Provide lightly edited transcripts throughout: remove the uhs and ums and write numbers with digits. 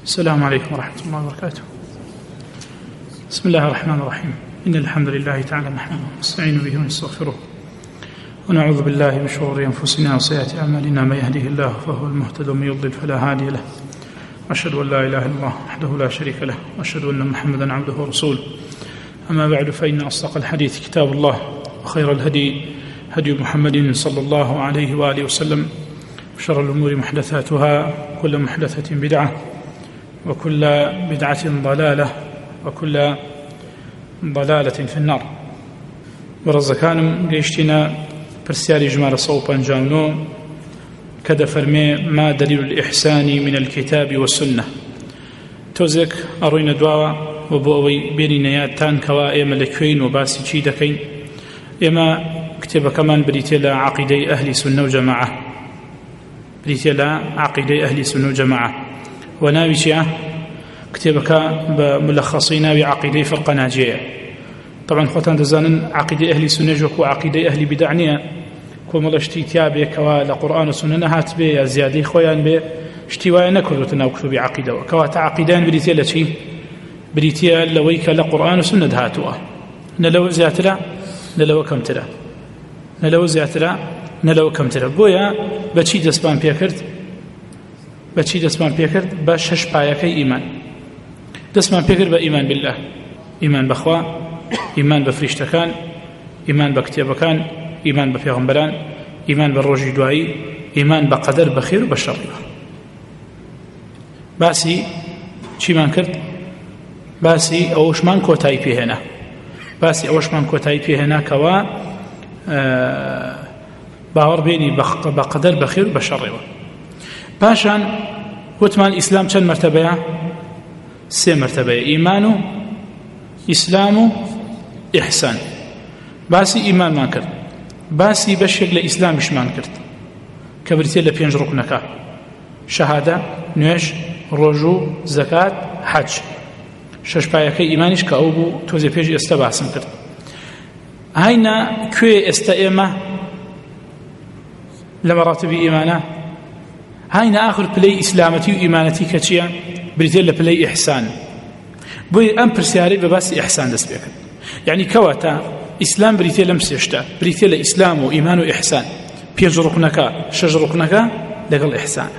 السلام عليكم ورحمة الله وبركاته. بسم الله الرحمن الرحيم. إن الحمد لله تعالى نحمده ونستعين به ونستغفره ونعوذ بالله من شرور أنفسنا وسيئات أعمالنا، من يهده الله فهو المهتد ومن يضلل فلا هادي له، وأشهد أن لا إله إلا الله وحده لا شريك له، وأشهد أن محمدا عبده ورسوله. أما بعد، فإن أصدق الحديث كتاب الله، وخير الهدي هدي محمد صلى الله عليه وآله وسلم، وشر الأمور محدثاتها، كل محدثة بدعة، وكل بدعة ضلالة، وكل ضلالة في النار. ورزقانم قيشتنا برسياري جمال صوبا جاونو كذا فرمي ما دليل الإحسان من الكتاب والسنة. توزك أروين دواوا وبووي بيني نياتان كوا إما لكوين وباسي تشيدكين إما كتب كمان بريتيلا عقيدي أهل سنة وجماعة، بريتيلا عقيدي أهل سنة وجماعة، وناوي شيئا كتبك بملخصين بعقيدة فرقة ناجية. طبعا خوتان دزانن عقيدة أهل سنة جوكو عقيدة أهل بدعنية كومل اشتيتيا بكوا لقرآن وسنة نهات بي زيادة خويان بي اشتوايا نكر وتناوكتو بعقيدة وكوا تعقيدان بريتيا لشي بريتيا لويك لقرآن وسنة دهاتوا نلو زياتلا نلو كمتلا نلو زياتلا نلو كمتلا بويا بچي دسبان بيكرت بچي دسمان بيكرت بشش بايكي إيمان دسمان بيكرت بإيمان بالله، إيمان بخوا، إيمان بفريشتكان، إيمان بكتابكان، إيمان بفيغمبران، إيمان بالروج دوائي، إيمان بقدر بخير وبشر. باسي چی مان کرد؟ باسي أوشمان كوتاي في هنا، باسي أوشمان كوتاي في هنا كوا باور بيني بقدر بخير وبشر. باشان وتمان إسلام چند مرتبه؟ 3 مرتبه: إيمان، إسلام، إحسان. باسي إيمان ما کرد، باسي بشيك لإسلامش ما کرد كبرتي لبينج ركنك: شهادة، نوش، رجوع، زكاة، حج. 6 بايك إيمانش كأوبو توزي بيج استباسم کرد. هاينا كوي استئمة لمراتب إيمانه، هاينا آخر بلاي إسلامتي وإيمانتي كتشيا بريتيلا بلاي إحسان. بوي أم برسياري بباس إحسان دس بيكن، يعني كواتا إسلام بريتيلا مسيشتا بريتيلا إسلام وإيمان وإحسان. بيج ركنك 6 ركنك لقل إحسان.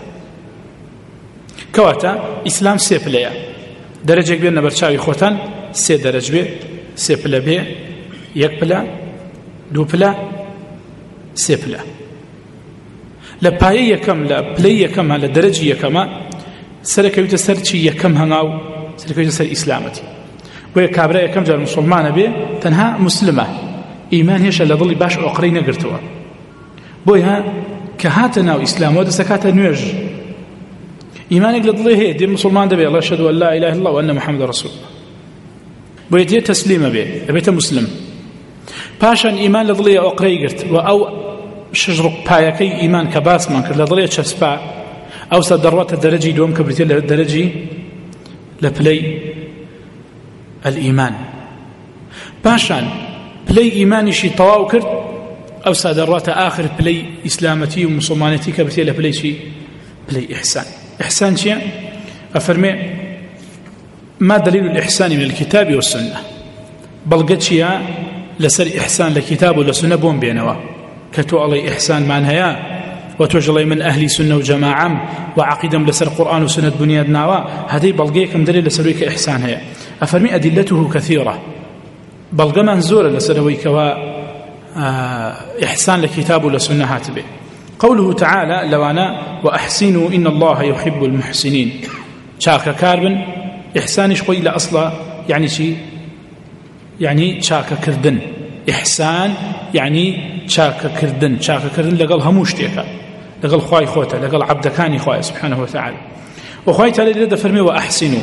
كواتا إسلام 3 بلايا درجة كبير نبرشاوي خوتان 3 درجة بي 3 بلا بي 1 بلا 2 بلا 3 بلا لپایه یکم لپلی یکم لدرجه یکم سرکویت سرچی یکم هنگاو سرکویت سر اسلامتی و کابرا یکم جار مسلمان به تنها مسلمه ایمان هیش لضلی باش عقری نگرتوا بویها كهاتنا وإسلام وده سكات نوج إيمانك لضلي هي دي مسلمان ده الله أشهد أن لا إله إلا الله وأن محمد رسول الله بويدي تسليم به أبيت مسلم باشان إيمان لضلي عقري قرت وأو شجرق بايكي إيمان كباس من كلا ضلية شسبا أو صدروات الدرجي دوم كبرتي الدرجي لبلي الإيمان باشان بلي إيماني شي طواو كرت أو صدروات آخر بلي إسلامتي ومسلمانتي كبرتي لبلي شي بلي إحسان. إحسان شيء أفرمي ما دليل الإحسان من الكتاب والسنة بل قد شيء لسر إحسان لكتاب ولسنة بوم بينوا كتو الله إحسان معناها وتوجلي من أهل سنة وجماعة وعقيدة لسر قرآن وسنة بنياد ناوا هذه بلغيكم دليل لسرويك إحسان هي أفرمي أدلته كثيرة بلغ منزورة لسرويك إحسان لكتاب ولسنة هاتبه قوله تعالى لوانا وأحسنوا إن الله يحب المحسنين شاك كاربن إحسانش قوي إلى أصلا يعني شيء يعني شاك كردن إحسان يعني شاك كردن لقل هموش تيكا لقل خواي خوتا لقل عبدكاني خواي سبحانه وتعالى وخواي تعالى لدى فرمي وأحسنوا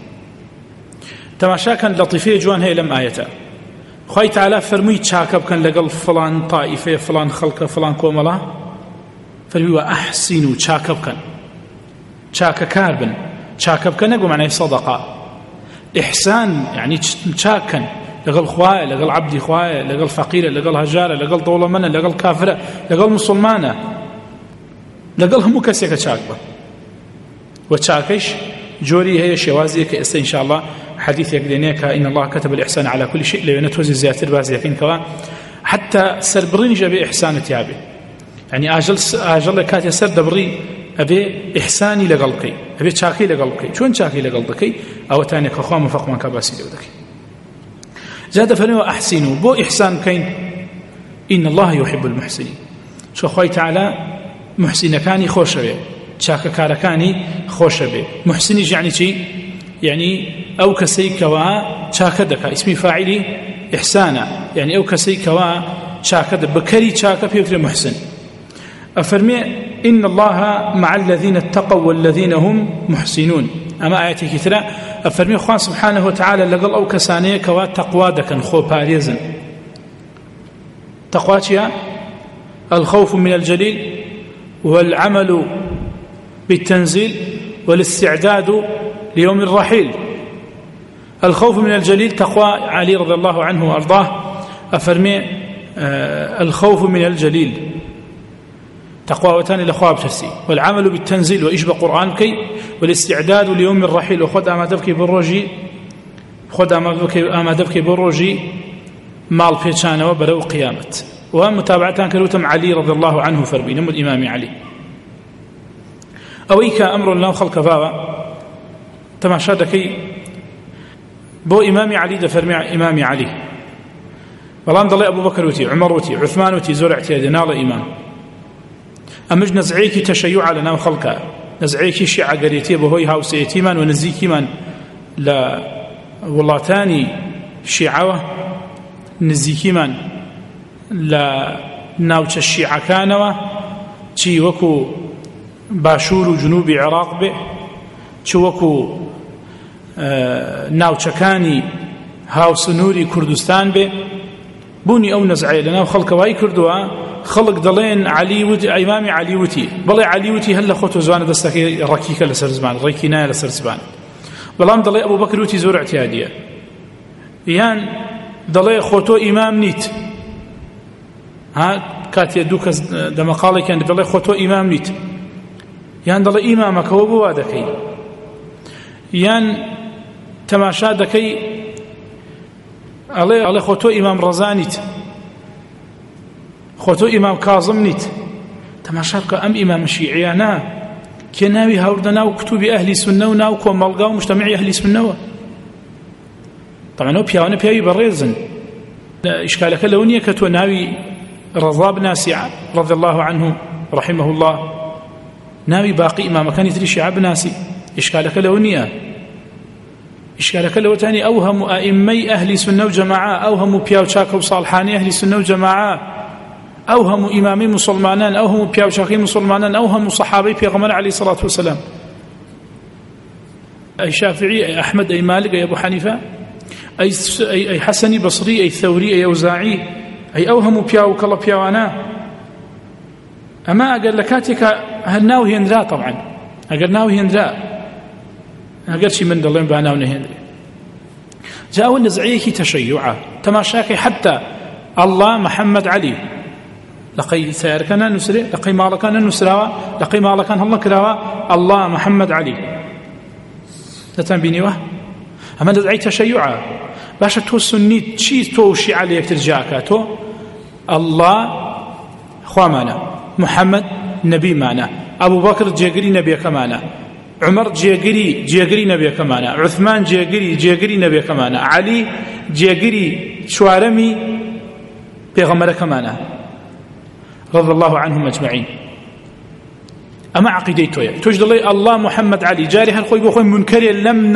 تماشا كان لطيفية جوان هي لم آيتا خواي تعالى فرمي شاكب كان لقل فلان طائفة فلان خلق فلان كوملا فرمي وأحسنوا شاكب كان شاك كاربن شاكب كان نقول معناه صدقة إحسان يعني شاكا لقل خوايا لقل عبدي خوايا لقل فقيرة لقل هجارة لقل ظلمنا لقل كافرة لقل مسلمانة لقل هم كسيك شاكبة وشاكش جوري هي شوازي كإستا إن شاء الله حديث يقدنيك إن الله كتب الإحسان على كل شيء لو نتوزي زياتر بازي لكن كوا حتى سربرين جابي إحسان تيابي يعني أجل كاتي سر دبري أبي إحساني لقلقي أبي شاكي لقلقي شون شاكي لقلقي أو تاني كخوام مفقمان كباسي لودكي زاد فنوا أحسنوا بو إحسان كين إن الله يحب المحسنين شو خوي تعالى محسن كاني خوش به شاك كاركاني خوش به محسن يعني شيء يعني أو كسي كوا شاكدك اسمي فاعلي إحسانا يعني أو كسي كوا شاكد بكري شاك في محسن أفرمي إن الله مع الذين اتقوا والذين هم محسنون أما آياتي كثيرة أفرمي خوان سبحانه وتعالى لقل أو كسانيه كوا تقوى دكن خو باريزن تقواتها الخوف من الجليل والعمل بالتنزيل والاستعداد ليوم الرحيل. الخوف من الجليل تقوى علي رضي الله عنه وأرضاه أفرمي الخوف من الجليل تقوى وتاني لخواب ترسي والعمل بالتنزيل وإشبه قرآن كي والاستعداد ليوم الرحيل وخد أمادبك بالرجي خد أمادبك بالرجي مال فيتشانه وبلو قيامة ومتابعتان كروتم علي رضي الله عنه فربي نمو الإمام علي أويك أمر الله خلق فاوة تماشادكي بو إمام علي دفرمي إمام علي بلان ضلي أبو بكر وتي عمر وتي عثمان وتي زرع اعتيادي نال إمام أمج نزعيكي تشيع لنا وخلقها نزعيكي شيعة قريتي بهوي هاوسيتي من ونزيكي من لا والله تاني شيعة نزيكي من لا ناوش الشيعة كانوا تي وكو باشور جنوب عراق به تي وكو ناوش كاني هاوس نوري كردستان به بوني أو نزعي لنا وخلق واي كردوا خلق دلين علي وتي إمام علي وتي بل علي وتي هلا خوتو زوان دستكي ركيكة لسر زمان ركيناية لسر زمان بلام دلي أبو بكر وتي زور اعتيادية يان دلي خوتو إمام نيت ها كاتي دوكس دمقالي كان دلي خوتو إمام نيت يان دلي إمامك هو بوادكي يان تماشادكي علي خوتو إمام رزانيت خوتو إمام كاظم نيت تماشاك أم إمام الشيعيانا كناوي هاوردنا وكتب أهل السنة وناوكو ملقا ومجتمعي أهل السنة طبعا هو بياونا بياوي بريزن إشكالك لونية كتو ناوي رضا بن ناسي رضي الله عنه رحمه الله ناوي باقي إمام كان يتري شيعة بناسي إشكالك لونية إشكالك لو تاني أوهم أئمي أهل السنة وجماعة أوهم بياو شاكو صالحاني أهل السنة وجماعة أوهم إمامي مسلمانان أوهم بياو شاكي مسلمانان أوهم صحابي بيغمر عليه الصلاة والسلام أي شافعي أي أحمد أي مالك أي أبو حنيفة أي حسني بصري أي ثوري أي أوزاعي أي أوهم بياو كلا بياوانا أما أقل لكاتك هالناو هندرا طبعا أقل ناو هندرا أقل شي من دلين باناو هندرا جاءوا النزعيكي تشيعا تماشاكي حتى الله محمد علي لقي سيركنا نسري لقي مالكنا نسراوا لقي مالكنا الله كراوا الله محمد علي تتنبيني أما نزعي تشيعا باشا تو سنيت شي تو شيعة ليك ترجعك تو الله خوا معنا محمد نبي معنا أبو بكر جيقري نبي كمانا عمر جيقري نبي كمانا عثمان جيقري نبي كمانا علي جيقري شوارمي بيغمر كمانا رضي الله عنهم أجمعين أما عقيدته توجد الله محمد علي جاري هالخوي بخوي منكري لم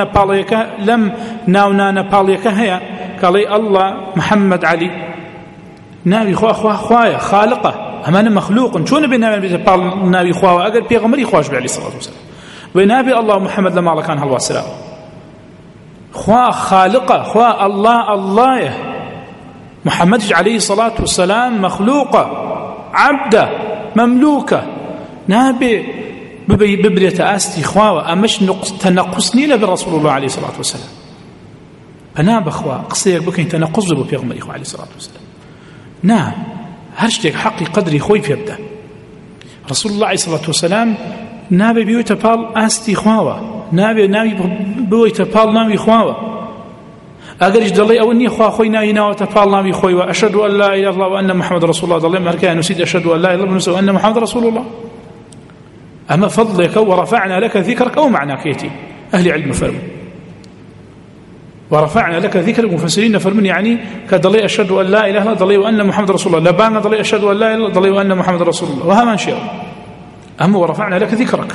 ناونا باليك هيا قال الله محمد علي ناوي خوايا خالقه أمانة مخلوق شون ناوي خوايا أقل بيغمري خواش عليه الصلاة والسلام ونبي الله محمد لما كان هالواسلام خوا خالقه خوا الله محمد عليه الصلاة والسلام مخلوقه عبده مملوكه نابي ببرية آستي خواوة أمش تنقصني لبي رسول الله عليه الصلاة والسلام فناب أخوة قصيك بكين تنقص له بيغمري عليه الصلاة والسلام نعم هرشتك حقي قدري خوي في يبدأ رسول الله عليه الصلاة والسلام نابي بيوتا بال آستي خواوة ناوي بويت بال ناوي خواوة أجرش دلي أو إني خوا خوي ناوي ناوي ناوي خوي وأشهد أن لا إله إلا الله وأن محمد رسول الله دلي مركان نسيد أشهد أن لا إله إلا الله وأن محمد رسول الله أما فضلك ورفعنا لك ذكرك أو معناك يتي أهل علم فرموا ورفعنا لك ذكرك مفسرين فرمون يعني كدلي أشهد أن لا إله إلا الله دلي وأن محمد رسول الله لبانا دلي أشهد أن لا إله إلا الله دلي وأن محمد رسول الله وها من شيء أما ورفعنا لك ذكرك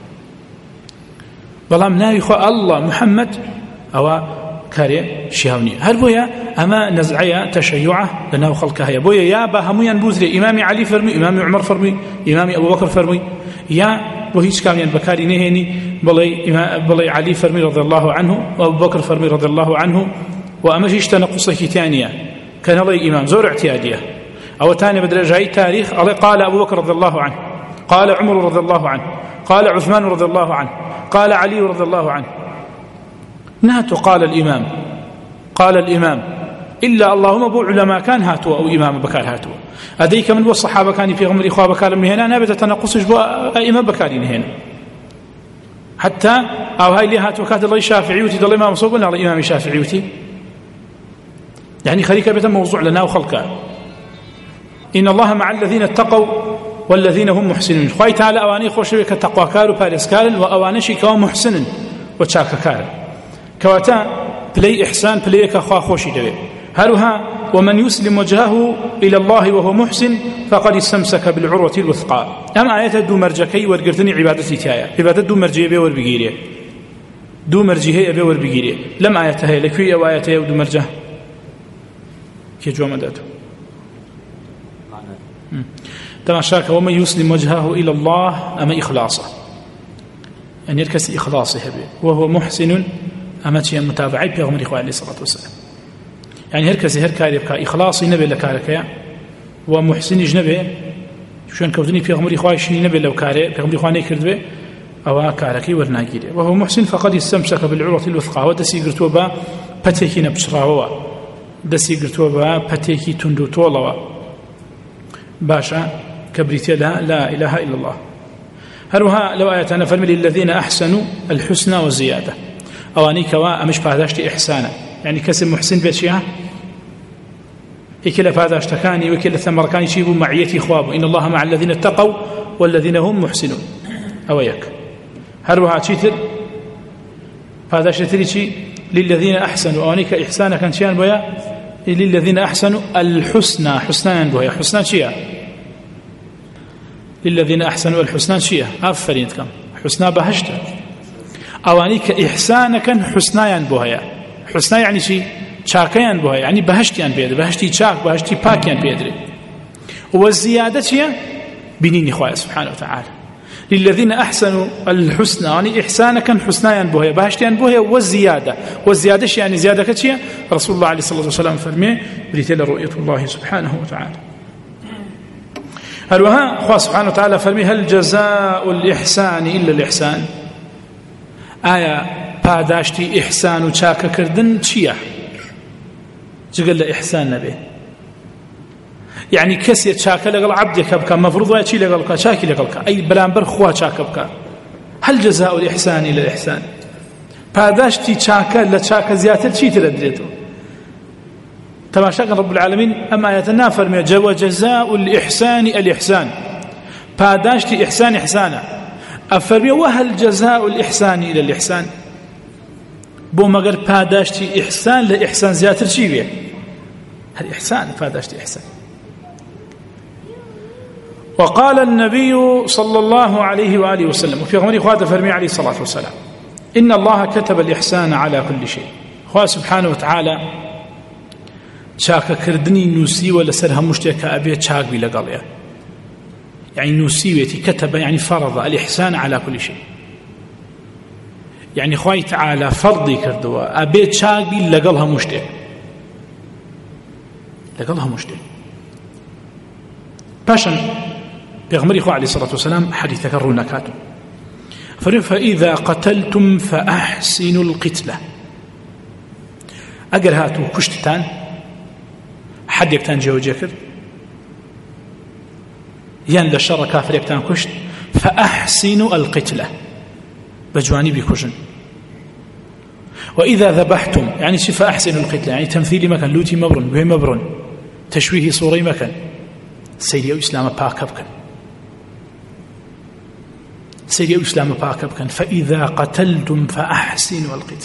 بلام ناوي خو الله محمد أو كاري شيهوني هل بويا أما نزعية تشيعة لناو خلقها يا بويا يا باهميا بوزري إمامي علي فرمي إمامي عمر فرمي إمامي أبو بكر فرمي يا وهيش كاميان بكاري نهيني بلي علي فرمي رضي الله عنه وأبو بكر فرمي رضي الله عنه وأمشيش تنقصك تانية كان الله إمام زور اعتيادية أو تاني بدرجة تاريخ قال أبو بكر رضي الله عنه قال عمر رضي الله عنه قال عثمان رضي الله عنه قال علي رضي الله عنه نهت قال الإمام إلا اللهم بو علماء كان هاتوا أو إمام بكار هاتوا أديك من والصحابة كان في غمر إخوة بكار من هنا نابت تنقصش بو إمام بكارين هنا حتى أو هاي اللي هاتوا كانت الله شافعيوتي دل إمام صوبنا على إمام شافعيوتي يعني خليك بيت موضوع لنا وخلقه إن الله مع الذين اتقوا والذين هم محسنون خوي تعالى أواني خوشوي كتقوى كارو بارسكال وأوانشي كوا محسن وتشاك كار كواتا بلي إحسان بلي كخوا خوشي دوي هلها ومن يسلم وجهه إلى الله وهو محسن فقد استمسك بالعروة الوثقى أما آيات دو مرجكي ورقرتني عبادتي تايا عبادت دو مرجيه بيور بقيريه دو مرجيه بيور بقيريه لم آياتها لكي أو آياتها ودو مرجه كي جوام داتو تماشاك ومن يسلم وجهه إلى الله أما إخلاصه يعني يركز إخلاصه به وهو محسن أما تشي متابعي بيغمر إخوة عليه الصلاة والسلام يعني هركز هركاري بكا إخلاصي نبي لكارك ومحسن جنبه شون كوتني بيغمر إخوة شني نبي لو كاري بيغمر إخوة نيكرد به أو كاركي ورناجيري وهو محسن فقد استمسك بالعروة الوثقى ودسي قرتوا با بتيكي نبشراوا دسي قرتوا با بتيكي تندو طولوا باشا كبريتي لا إله إلا الله هروها لو آياتنا فرمي للذين أحسنوا الحسنى والزيادة أوانيك وأمش فهداشتي إحسانا يعني كسم محسن بيتشيها إكلا فهداشتكاني وكلا ثمركاني شيبوا معيتي خوابوا إن الله مع الذين اتقوا والذين هم محسنون أوياك هروها تشيتر فهداشتري شي للذين أحسنوا أوانيك إحسانا كان شيئا بيا للذين أحسنوا الحسنى حسنان بيا حسنان شيئا للذين أحسنوا الحسنى شيئا أفرين كم حسنى بهشتا أوانيك إحسانك حسنيان بوهيا حسنى يعني شيء شاكيان بوهيا يعني بهشتيان بيدر بهشتي شاك بهشتي باكيان بيدر والزيادة هي بنين خواه سبحانه وتعالى للذين أحسنوا الحسنى يعني إحسانك حسنيان بوهيا بهشتيان بوهيا والزيادة يعني زيادة كتيا رسول الله عليه الصلاة والسلام فرمي بريتل رؤية الله سبحانه وتعالى هلوها خواه سبحانه وتعالى فرمي هل جزاء الإحسان إلا الإحسان آية پاداشتی إحسان و چاکە کردن چییە جگەل لە إحسان نەبێ يعني کەسێ چاکە لەگەڵ عەبدێکە بکە مەفروض وایە چی لەگەڵ بکە چاکی لەگەڵ بکە ئەی بەرامبەر خوا چاکە بکە هل جزاء الإحسان إلا الإحسان پاداشتی چاکە لە چاکە زیاتر چیترە درێتەوە تماشاكن رب العالمين أما آياتنا فرمي وجزاء الإحسان الإحسان پاداشتی إحسان إحسانا أفرمي وهل جزاء الإحسان إلى الإحسان بو مگر پاداشتی إحسان لإحسان زياتر شي بيه هل إحسان پاداشتی إحسان وقال النبي صلى الله عليه وآله وسلم وفي غمر إخوات فرمي عليه الصلاة والسلام إن الله كتب الإحسان على كل شيء خواه سبحانه وتعالى چاکە کردنی نووسیوە لەسەر هەموو شتێکە ئەبێ چاک بی لەگەڵێ يعني نووسیوێتی كتب يعني فرض الإحسان على كل شيء يعني خوای تعالى فرضی کردووە ئەبێ چاک بی لەگەڵ هەموو شتێک لەگەڵ هەموو شتێک پاشان پێغەمبەری خوا عليه الصلاة والسلام حديثەکە ڕوونەکاتو فإذا قتلتم فأحسنوا القتلة ئەگەر هاتوو کوشتتان حدێکتان جێوەجێ کرد یان لە شەڕە کافرێکتان کوشت فأحسنوا القتلة بجواني بكوشن. وإذا ذبحتم يعني فأحسنوا القتل يعني تمثيل مكان لوتي مبرن بهي مبرن تشويه صوري مكان سيريا إسلام باكبكن سيريا إسلام باكبكن. فإذا قتلتم فأحسنوا القتل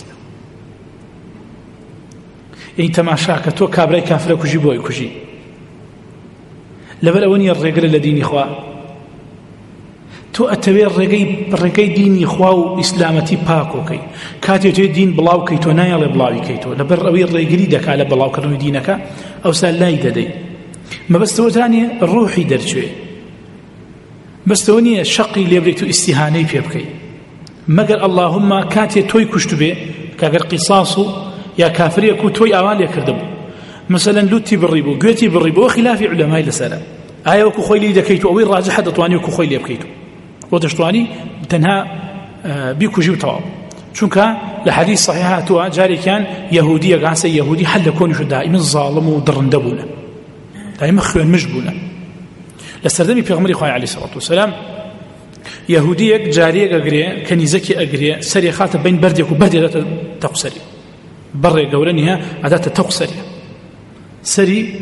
يعني تماشاك تو كابري كافر كجي بوي كجي لبل أوني الرجل الذين إخوة تو أتبع الرجل دين إخوة وإسلامتي باكو كي كاتي تو دين بلاو كي تو نايا لبلاوي كي تو لبر أوي الرجل دك على بلاو كرنو دينك أو سال لا يددي ما بس تو ثانية الروحي درجوي بس توني الشقي اللي بريتو استهاني في بكي مقر اللهم كاتي توي كشتبه كاقر قصاصه يا كافرية كو توي أوان يكردبو مثلا لوتي بالريبو قوتي بالريبو وخلاف علماء لسلام آية وكو خويلي دكيتو أوي الراجحة دطواني وكو خويلي بكيتو وتشتواني تنها بيكو جيو طواب چونك لحديث صحيحة توا جاري كان يهودية قاسي يهودي حل كوني شو دائما ظالم ودرندبونا دائما خوان مجبونا لسردمي بيغمري خواهي عليه الصلاة والسلام يهودية جارية أقرية كنيزكي أقرية سري خاطب بين برديك وبردي أداة تقسري بري قولنها أداة تقسري سري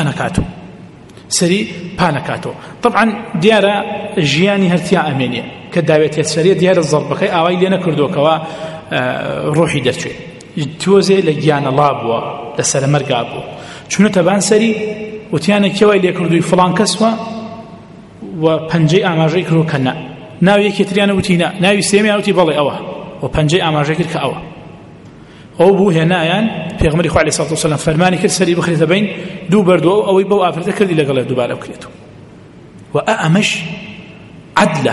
بانكاتو طبعا ديارة جياني هرتيا أمينية كداوية السرية ديارة الضربكي آوائي لنا كردوكوا روحي درشوي توزي لجيان الله بوا لسر مرقابو چونو تبان سري وتيانا كيوي ليكردوي فلان كسوا وپنجي آماجي كرو كنا ناوي كتريانا وتينا ناوي سيميانا وتي بالي أوه وپنجي آماجي كرك أوه أو بو هنايان في غمري عليه الصلاة والسلام فرماني كل سري بخريطة بين دو بردو أو يبو آفرته كردي لقله دو بالا وكريتو وأأمش عدله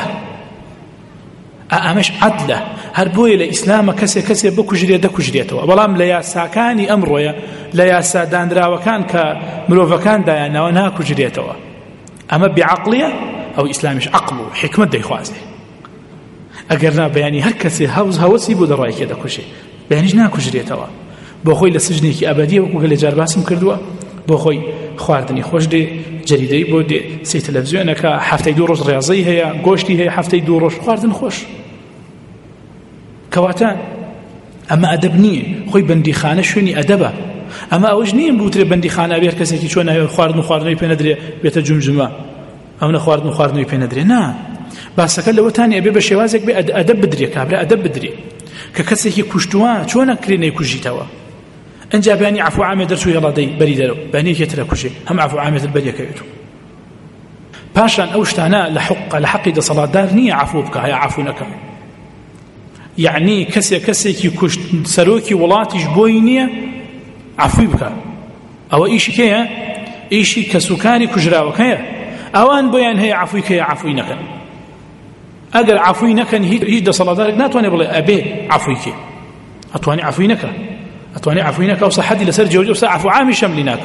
هربوي لإسلام كسي بكو جريه دكو جريته بلام ليا ساكاني أمره ليا ساداندرا وكان كملوفكان دايانا وناكو جريته أما بعقلية أو إسلامش عقله حكمة دي خوازه أقرنا بياني هركسي هوسي بو درائي كده كوشي بيانيش ناكو جريته بۆ خۆی لە سجنێکی ئەبەدیە وەکو گەلێ جار باسم کردووە بۆ خۆی خواردنی خۆش دێ جەریدەی بۆ دێ سی تەلەڤیزیۆنەکە هەفتەی 2 ڕۆژ ڕێزەی هەیە گۆشتی هەیە هەفتەی 2 ڕۆژ خواردن خۆش کەواتە ئەمە ئەدەب نییە خۆی بەندیخانە شوێنی ئەدەبە ئەمە ئەوەش نییە بوترێ بەندیخانە بێت کەسێکی چۆن ناوێت خواردنەوەی پێ نەدرێ بێتە جومجمە ئەو نە خواردنەوەی پێ نەدرێ نا باسەکە لەوەتانێ بێ بە شێوازێک بێ ئەدەب بدرێ کابرا ئەدەب بدرێ کە کەسێکی کوشتووە چۆن نەکرێ نەیکوژیتەوە انجا باني عفو عامي درسو يلا دي بري درو باني يترى كوشي هم عفو عامي البري كيتو باشان اوشتانا لحق ده صلاه دار نيه عفو بك هي عفونك يعني كسي كي كشت سروكي ولاتي جبوينيه عفو بك او ايش كيه ايش كسكاني كجراوك هي اوان بيان هي عفوك هي عفوينك اقل عفوينك هي ده صلاه دار ناتوني بلا ابي عفوك اتواني عفوينك أو صحدي لسر جوجو عفو عامي شمليناك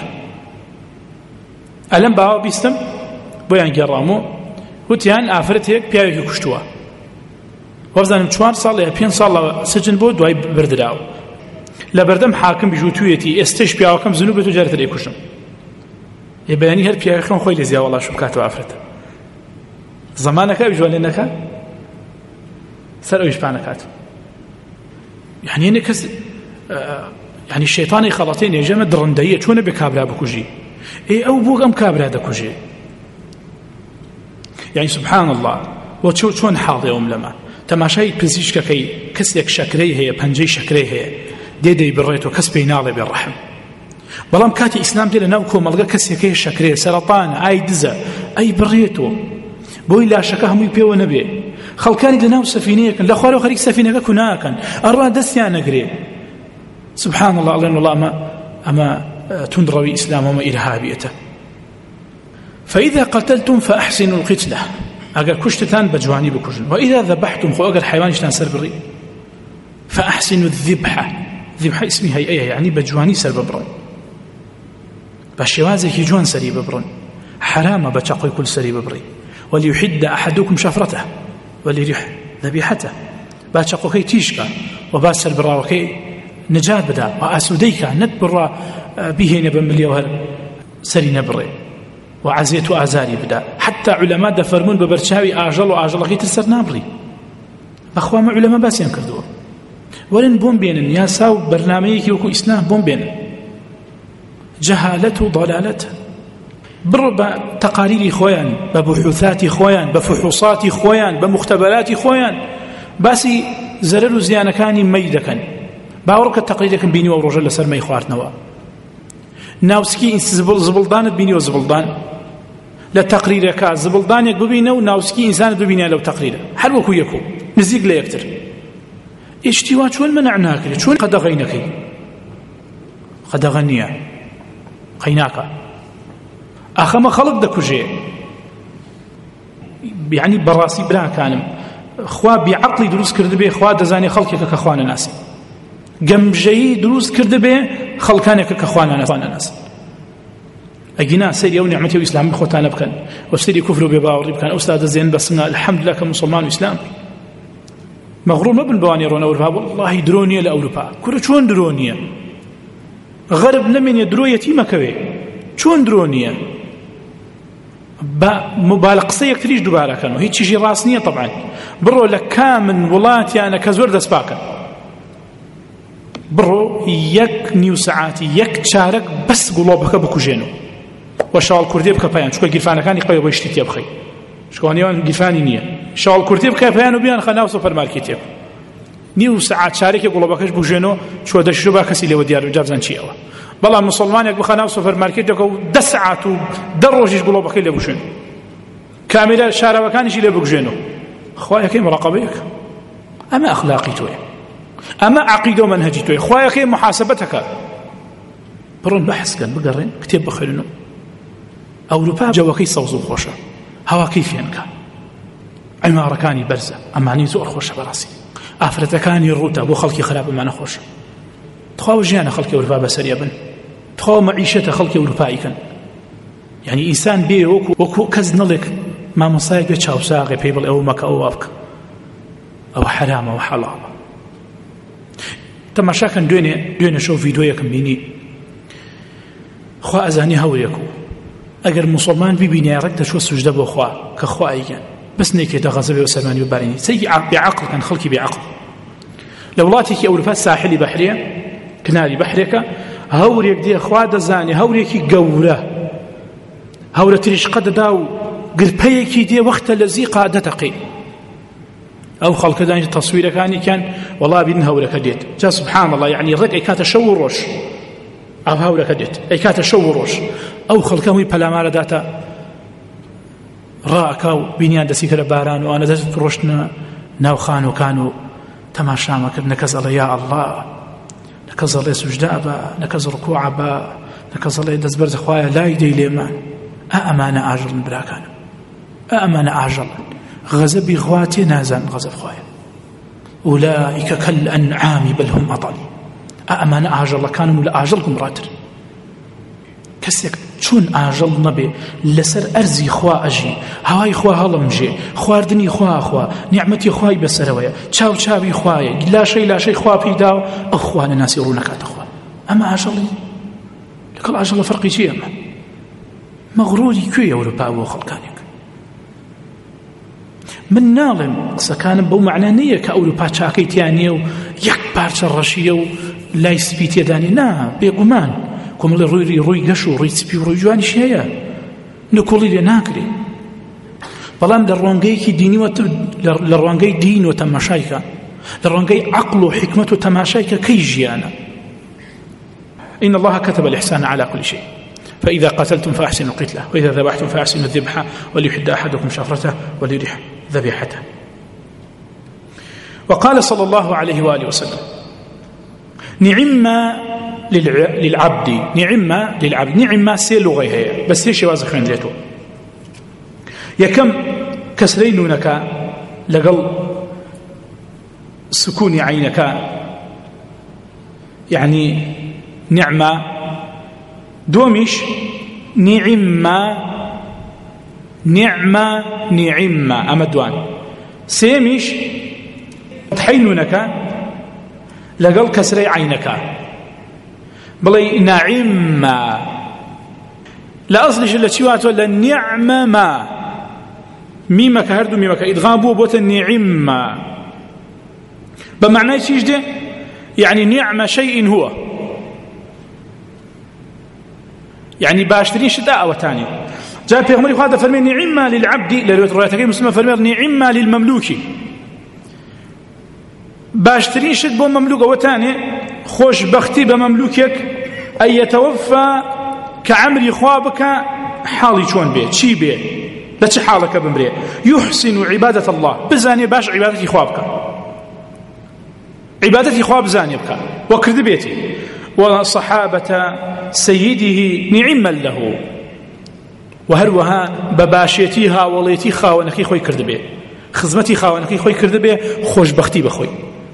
ألم باو بيستم بويان جرامو وتيان آفرتك بياوكي كشتوا وابزانم 4 سال يا 5 سال سجن بو دوای بردراو لبردم حاكم بجوتويتي استش بياوكم ذنوبتو جرت لي كشم يبياني هر بياوكم خوي لزيا والله شبكات وافرت زمانك بجوالينك سر ايش بانكات يعني انك يعني الشيطان خلطين يا جماعه درنديه شلون بكابرا بكوجي اي او بوق ام كابرا دكوجي يعني سبحان الله وشون حاضر يوم لما تماشي بزيشك كي كسلك شكري هي بنجي شكري هي ديدي بريتو كسبي ناضي بالرحم بلام كاتي اسلام دي لناوكو ملقا كسلك هي شكري سرطان اي دزا اي بريتو بوي لا شكهم يبيو نبي خلكاني لناو سفينه لا خوارو خريك سفينه كناكن ارا دسيا نغري سبحان الله الله أما تندروي إسلام وما إرهابيته فإذا قتلتم فأحسنوا القتلة أقل كشتتان بجواني بكجن وإذا ذبحتم خو أقل حيوان اشتان سر بري فأحسنوا الذبحة اسمها أي يعني بجواني سر ببرن بشوازك جوان سري ببرن حرام بتقوي كل سري ببري وليحد أحدكم شفرته وليريح ذبيحته بتقوي تيشكا وباسر براوكي نجاة بدا وأسوديك نتبرى به نبملي وهر سري نبري وعزيت وآزاري بدا حتى علماء دفرمون ببرشاوي آجل وآجل غيت السر نابري بەخوا مە عولەما باسییان کردووە وەرن بۆم بێنن یاسا و بەرنامەیەکی وەکو ئیسلام بۆم بێنن جەهالەت و ضەلالەت بڕ بە تەقاریری خۆیان بە بحوثاتی خۆیان بە فحوصاتی خۆیان بە مختبەراتی خۆیان باسی زەرەر و زیانەکانی مەی دەکەن باوەڕ کە تەقریرەکەم بینیوە ڕۆژە لەسەر مەی خواردنەوە ناوسکی زبڵدانت بینیوە زبڵدان لە تەقریرەکە زبڵدانێک ببینە و ناوسکی ئینسانت ببینە لەو تەقریرە هەر وەکو یەکو نزیک لە یەکتر ئیشتیوا چۆن منع ناکرێت چۆن قەدەغەی نەکەی قەدەغە نییە قەیناکە ئاخەمە خەڵک دەکوژێ یعنی بەڕاستی براکانم خوا بیعقلی دروست کرد بێ خوا دەزانێ خەڵکێکە کە خوا نەناسی گەمژەیی دروست کرد بێ خەڵکانێکە کە خوا نەناسی ئەگینا سەیری ئەو نعمەتی و ئیسلامی خۆتانە بکەن و سەیری کوفر و بێباوەڕی بکەن ئەو ستا دەزێن بەسنە الحەمدولله کە موسڵمان و ئیسلام مەغڕوور مەبن بەوانەی ڕۆنە ئەوروپا وەڵڵاهی درۆ نییە لە ئەوروپا کورە چۆن درۆ نییە غەرب نەمێنێ درۆ یەتیمەکەوێ چۆن درۆ نییە بە مبالغ قسە یەکتریش دووبارەکەن و هیچ چیزی ڕاست نییە طبعا بڕۆ لە کامن وڵاتیانە کە زۆر دەست پاکن بڕۆ یەک نیو سەعاتی یەک چارەک بەس گوڵۆبەکە بکوژێنەوە و شاڵ کوردێ بکە پەیان چونکە گیرفانەکانی قەوێ بۆ شتی تێ بخەی شکوانیوان گیرفانی نییە شاڵ کوردێ بکە پەیان و بیان خە ناو سوپەرمارکێتێ نیو سەعات چارێکی گوڵۆبەکەش بکوژێنەوە چوە دەشتۆ با کەسی لێوە دیار بجا بزان چیەوە بەڵام مسلمانێک بخە ناو سوپەرمارکێتێکە و 10 سەعات و 10 ڕۆژیش گوڵۆبەکەی لێ بکوژێن کامێرە شارەوەکانیشی لێ بکوژێنەوە خوا یەکەی مراقبەیەک ئەمە ئەخلاقی تۆیە ئەمە عەقیدە و مەنهەجی تۆیە خوا یەکەی محاسبەتەکە بڕۆن بەحثکەن بگەڕێن کتێب بخوێنن ئەوروپا جەوەکەی سەوز و خۆشە هەواکەی فێنکە عیمارەکانی بەرزە ئەمانی زۆر خۆشە بەڕاستی ئافرەتەکانی ڕووتە بۆ خەڵکی خراپ ئەمانە خۆشە تخوا ژیانە خەڵکی ئەوروپا بەسەریە بن تخوا مەعیشەتە خەڵکی ئەوروپاییکەن یعنی ئینسان بێ وەکو کەس نەڵێک مامۆستایەک بێ چاوساغێ پێی بڵێ ئەوە مەکە ئەوە بکە ئەوە حرامە و حەڵاڵە تەماشاکەن دوێنێ شەو ڤیدۆیەکم بینی خوا ئەزانی هەورێک و ئەگەر موسڵمان ببینێ ڕێک دەچوە سوژدە بۆ خوا کە خوا ئەیگەن بەس نێکێتە غەزەبێ و سەرمانی و بارینی سەیری بێعەقڵکەن خەڵکی بێعەقڵ لە وڵاتێکی ئەوروپا ساحلی بەحرێ کناری بەحرێکە هەورێک دێ خوا دەزانێ هەورێکی گەورە هەورە تریشقە دەدا و گرپەیەکی دێ وەختە لە زیقا دەتەقی ئەو خەڵکەدانی تەسویرەکانی کەن وەڵا بین هەورەکە دێت جا سبحان الله یعنی ڕێک ئەیکاتە شەو و ڕۆژ ئەو هەورەکە دێت ئەیکاتە شەو و ڕۆژ ئەو خەڵکە هەمووی پەلامارە داتە ڕائەکە و بینیان دەسی کە لە باران و ئانە دەست ڕۆشتنە ناو خانووکان و تەماشامەکرد نەکەس ئەڵێ یا ئەڵڵا نەکەس ئەڵێ سوژدا بە نەکەس ڕکووع بە نەکەس ئەڵێ دەست بەرز خوایە لای دەی لێمان ئەمانە ئاژەڵن براکانم ئەمانە ئاژەڵن غەزەبی خوا تێ نازان غەزەب خوایە ئولائیکە کەلئەنعام بەل هوم ئەضەل ئەمانە ئاژەڵەکانم و لە ئاژەڵ گومڕاتر کەسێک چون ئاژەڵ نەبێ لەسەر ئەرزی خوا ئەژی هەوای خوا هەڵەمژێ خواردنی خوا نیعمەتی خوای بەسەرەوەیە چاو چاوی خوایە لاشەی خوا پێیداوە ئەو خوا نەناسی ڕوو نەکاتە خوا ئەمە ئاژەڵی لەگەڵ ئاژەڵە فەرقی چییە ئەمە مەغڕوری کوێ ئەوروپا بۆ خەڵکانێک من ناڵێم قسەکانم بەو معنە نییە کە ئەوروپا چاکەی تیانێ و یەک پارچە ڕەشیە و لای سپی تێدانی نا بێگومان کۆمەڵی ڕووی گەش و ڕووی سپی و ڕووی جوانیش هەیە نکۆڵی لێ ناکرێ بەڵام لە ڕوانگەیەکی دینیوە لە ڕوانگەی دین و تەماشایکە لە ڕوانگەی عەقڵ و حکمت و تەماشایکە کەی ژیانە إن الله كتب الإحسان على كل شيء فإذا قتلتم فأحسنوا القتلة وإذا ذبحتم فأحسنوا الذبح وليحد أحدكم شفرته وليرح ذبيحته وقال صلى الله عليه وآله وسلم نعمة للعبد نعمة سيلغي هي بس ليش وازخ خوين ليتو يكم كسرينونك لقل سكون عينك يعني نعمة دومش نعمة أما دوان سيمش تحينونك لقل كسري عينك بلي نعمة لا أصلش إلا تشوات ولا نعمة ما ميمك هردو ميمك إدغابو بوت النعمة بمعنى شيء ده يعني نعم شيء هو يعني باشترين شداء وتاني جاء في غمري هذا فرمي نعم للعبد لرواية مسلمة فرمي نعم للمملوك باشترين شد بو مملوك وتاني خوش بختي بمملوكك أن يتوفى كعمر خوابك حالي شون بيه شي بيه لا شي حالك بمريه يحسن عبادة الله بزاني باش عبادة خوابك عبادة خواب زاني بك وكرد بيتي وصحابة سيده نعما له وهروها بباشيتي هاوليتي خاونكي خوي كرد بيه خزمتي خاونكي خوي كرد بيه خوش بختي بخوي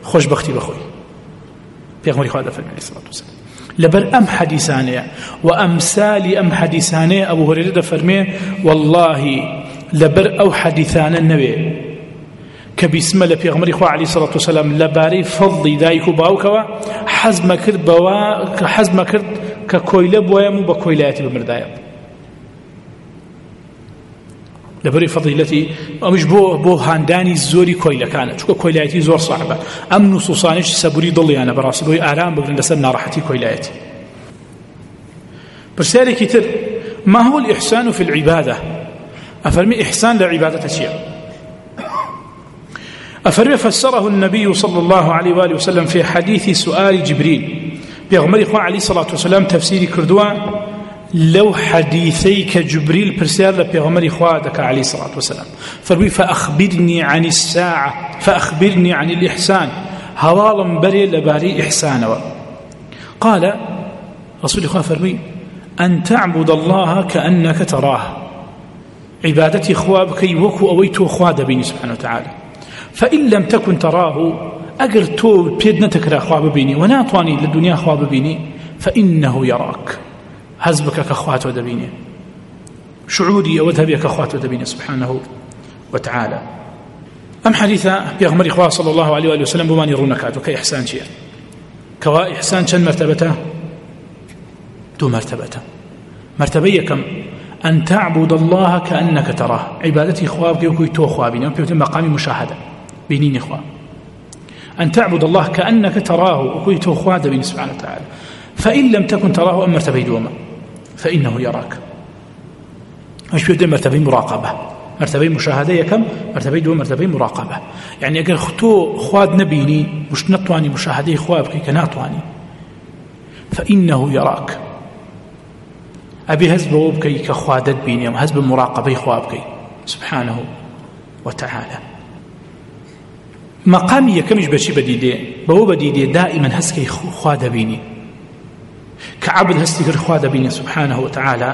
پیغمبر خدا فرمود علیه الصلاة والسلام لبر ام حدیثانه و امثال ام حدیثانه ابو هريره فرمي والله لبر او حدیثانه نبي كبسم الله پیغمبر خدا علیه الصلاة والسلام لباري فضل دایکو باوکوا حزم کرد بوا حزم کرد ككويله بويم بكويلاتي بمردايا لبري فضيلتي أمش بو هانداني زوري كويلة كانت شو كويلاتي زور صعبة أم نصوصانش سبوري ضلي أنا براسي بوي آرام بقدر لسنا راحتي كويلاتي برسالة كتير ما هو الإحسان في العبادة أفرمي إحسان لعبادة شيء أفرمي فسره النبي صلى الله عليه وآله وسلم في حديث سؤال جبريل بيغمر إخوة عليه الصلاة والسلام تفسير كردوا لو حديثيك جبريل برسال لبيغمر خوادك عليه الصلاة والسلام فرمي فأخبرني عن الساعة فأخبرني عن الإحسان هوالا بري لباري إحسانا قال رسول الله فرمي أن تعبد الله كأنك تراه عبادتي خوابك يوكو أويتو خواد بيني سبحانه وتعالى فإن لم تكن تراه أقرتو بيدنتك را خواب بيني وناطواني للدنيا خواب بيني فإنه يراك حزبك كأخوات ودبينه شعوري أوذهبي كأخوات ودبينه سبحانه وتعالى أم حديثة بيغمر إخوة صلى الله عليه وآله وسلم بماني رونكات وكإحسان شيء كوا إحسان شن مرتبته دو مرتبة كم أن تعبد الله كأنك تراه عبادتي إخوابك وكي تو خوابين وكي مقام مشاهدة بينين إخوة أن تعبد الله كأنك تراه وكي تو خواد بين سبحانه وتعالى فإن لم تكن تراه أم مرتبة دوما فإنه يراك مش بيودي مرتبة مراقبة مرتبة مشاهدة كم مرتبة دوما مرتبة مراقبة يعني أقل خواد نبيني مش نطواني مشاهدة خوابك كناطواني فإنه يراك أبي هزب وبكي كخوادت بيني هزب مراقبة خوابك سبحانه وتعالى مقامي كمش بشي بديدي بهو بديدي دائما هسكي خواد بيني كعبد هستيكر خواد بيني سبحانه وتعالى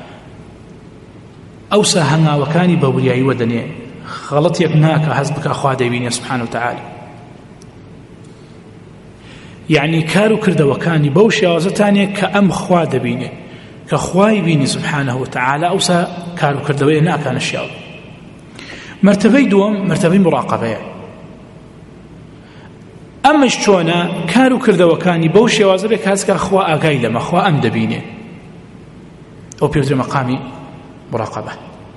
أوسى هنا وكاني بورياي ودني غلط يبناك هزبك خواد بيني سبحانه وتعالى يعني كارو كرد وكاني بوشي وزتاني كأم خواد بيني كخواي بيني سبحانه وتعالى أوسى كارو كرد وينا كان الشيء مرتبة دوم مرتبة مراقبة أما شونا كارو كرده وكاني بوشي وازبك هزك أخوة أغايلة أخوة أم دبيني أو بيوتر مقامي مراقبة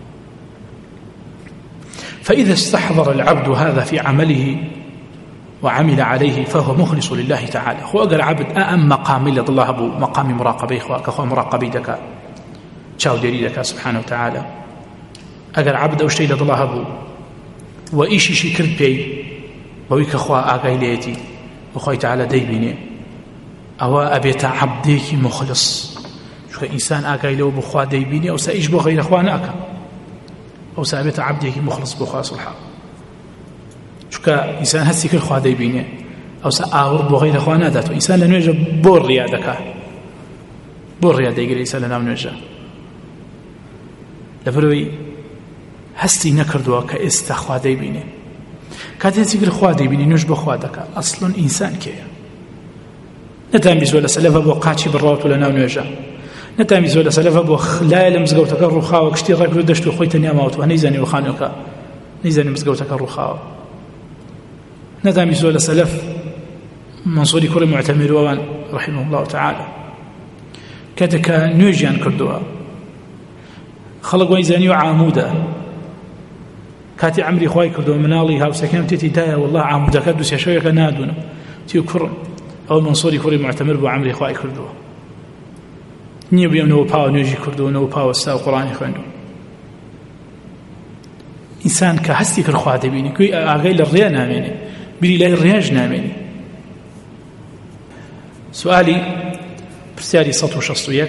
فإذا استحضر العبد هذا في عمله وعمل عليه فهو مخلص لله تعالى هو أقل عبد أم مقامي لله أبو مقامي مراقبة أخوة مراقبي دكا تشاو ديري دكا سبحانه وتعالى أقل عبد أو شيء لله أبو وإيشي شكر بي ويك أخوة أغايليتي وخوي تعالى ديبيني أو أبيت عبديك مخلص شو إنسان أغايلي وبخوة ديبيني أو سأيش بغير أخوانك أو سأبيت عبديك مخلص بخوة صلحة شو إنسان هسيك الخوة ديبيني أو سأعور بغير أخوانا ذاته إنسان لنوجه بور ريادك بور ريادة يقول إنسان لنا منوجه لفروي هستي نكردوا كإستخوة ديبيني كاتي تيجر خوا ديبيني نوش بخوا دكا أصلا إنسان كيا نتام بيزولا سلفا بو قاتشي بالروت ولا ناو نوجا نتام بيزولا سلفا بو خلايل مزقوتك الرخاء وكشتي راكلو دشتو خويت نياموت ونيزاني وخانوكا نيزاني مزقوتك الرخاء نتام بيزولا سلف منصوري كل معتمر وان رحمه الله تعالى كاتك نوجيان كردوا خلق ويزاني وعامودا كاتي عمري خواي كردو منالي هاو سكيم تيتي دايا والله عام دكدس يا شويه كنادونا تيو كرم او منصوري كوري معتمر بو عمري خواي كردو نيو بيوم نو باو نيجي كردو نو باو استاو قراني خوندو انسان كهستي كرخوا دبيني كوي اغاي للريا ناميني بلي لا الرياج ناميني سؤالي برسالي 161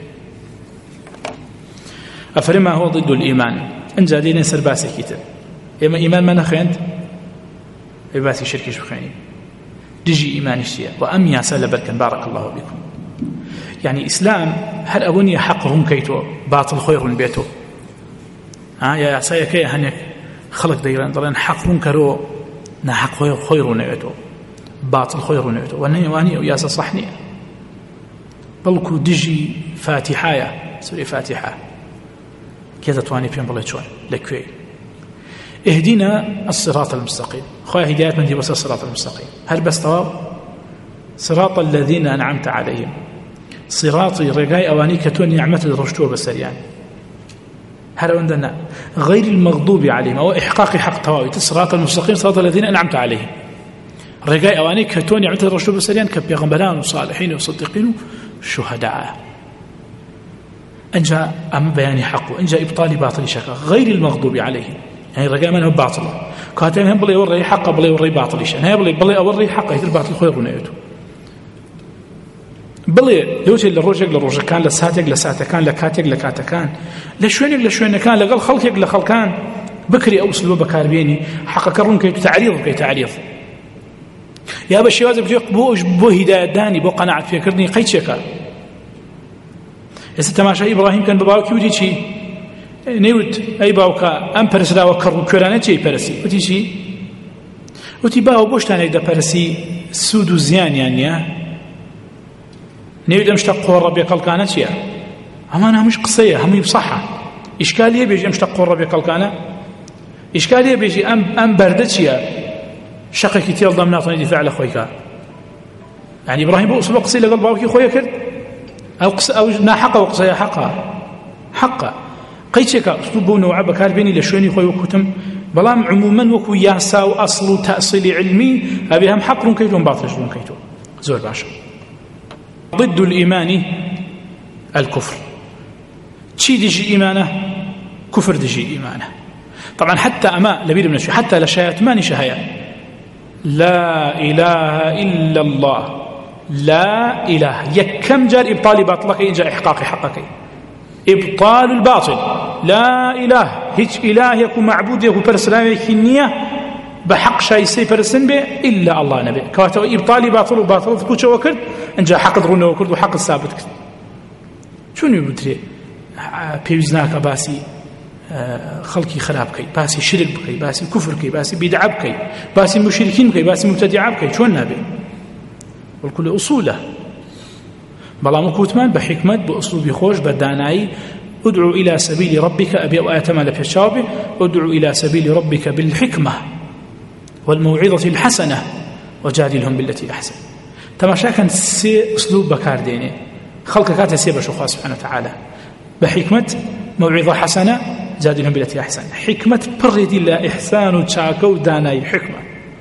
أفرما هو ضد الإيمان إن جادين سرباسي كتاب إما إيمان ما نخينت إباسي شركش بخيني دجي إيمان الشيء وأم ياسال بركن بارك الله بكم يعني إسلام هل أبني حقهم كيتو باطل خير بيتو يا سايكي هنك خلق ديران ضلان حقهم كرو نا حق خير نيتو باطل خير نيتو واني ياسا صحني بلكو دجي فاتحايا سوري فاتحة كذا تواني بين بلد شوي لكوي اهدنا الصراط المستقيم خويا هدايات من دي بس الصراط المستقيم هل بس طواب صراط الذين أنعمت عليهم صراطي رقاي أواني كتون نعمة الرشتوة بسريان هل عندنا غير المغضوب عليهم أو إحقاق حق طوابي الصراط المستقيم صراط الذين أنعمت عليهم رقاي أواني كتون نعمة الرشتوة بسريان كبيغمبلان وصالحين وصديقين شهداء أنجا أم بيان حقه أنجا إبطال باطل شكا غير المغضوب عليهم يعني رقاء منه باطل كاتين هم بلي وري حقه بلي وري باطل شان هي بلي وري حقه يتر باطل خير ونيته بلي لوتي للرجل كان لساتك كان لكاتك كان لشوينك كان لقل خلقك لخلقان بكري أو سلوى بكاربيني حقا كرون كي تعريض يا بشيوازي بجيق بو هداية داني بو قناعة فكرني قيتشكا يسا تماشا إبراهيم كان بباوكي ودي چي نيوت أي باوكا أم برسلا وكرو كرانا چي برسي وتي چي وتي باو بوشتانيك دا برسي سود و زيان يعني نيوت أمشتقوا الرب يقلقانا چيا أمانا مش قصية هم يبصحها إشكالية بيجي أمشتقوا الرب يقلقانا إشكالية بيجي أم بردة چيا شقك تيال ضمناطني دفاع لخويكا يعني إبراهيم بو أسلوب قصي لقل باوكي خويا كرد أو ناحقة وقصية حقا قيتك أسلوبه نوع بكار بيني لشوني خوي وكتم بلام عموما وكو ياسا وأصل تأصيل علمي أبيهم حقرون كيتون باطلشون كيتون زور باشا ضد الإيمان الكفر شي ديجي إيمانه كفر ديجي إيمانه طبعا حتى أما لبير من الشيء حتى لشايات ما نشهيا لا إله إلا الله لا إله يكم جار إبطال باطلك إن جاء إحقاق حقك إبطال الباطل لا إله هيج إله يكون معبود يكون برسلام يكينية بحق شيء سيبرسن به إلا الله نبي كواتو إبطال باطل وباطل ذكوش وكرد إن جاء حق ضرون وكرد وحق الثابت كرد شنو يبتري بيوزناك باسي خلقي خراب كي باسي شرك بكي باسي كفر كي باسي بدعة بكي باسي مشركين بكي باسي مبتدعة بكي شو النبي والكل أصوله بلا مكوتمان بحكمة بأسلوب خوش بداناي ادعو إلى سبيل ربك أبي وآتما لبشابه ادعو إلى سبيل ربك بالحكمة والموعظة الحسنة وجادلهم بالتي أحسن تماشا كان سي أسلوب بكار ديني خلق كاتا سي بشوخها سبحانه وتعالى بحكمة موعظة حسنة جادلهم بالتي أحسن حكمة برد الله إحسان وشاكو داناي حكمة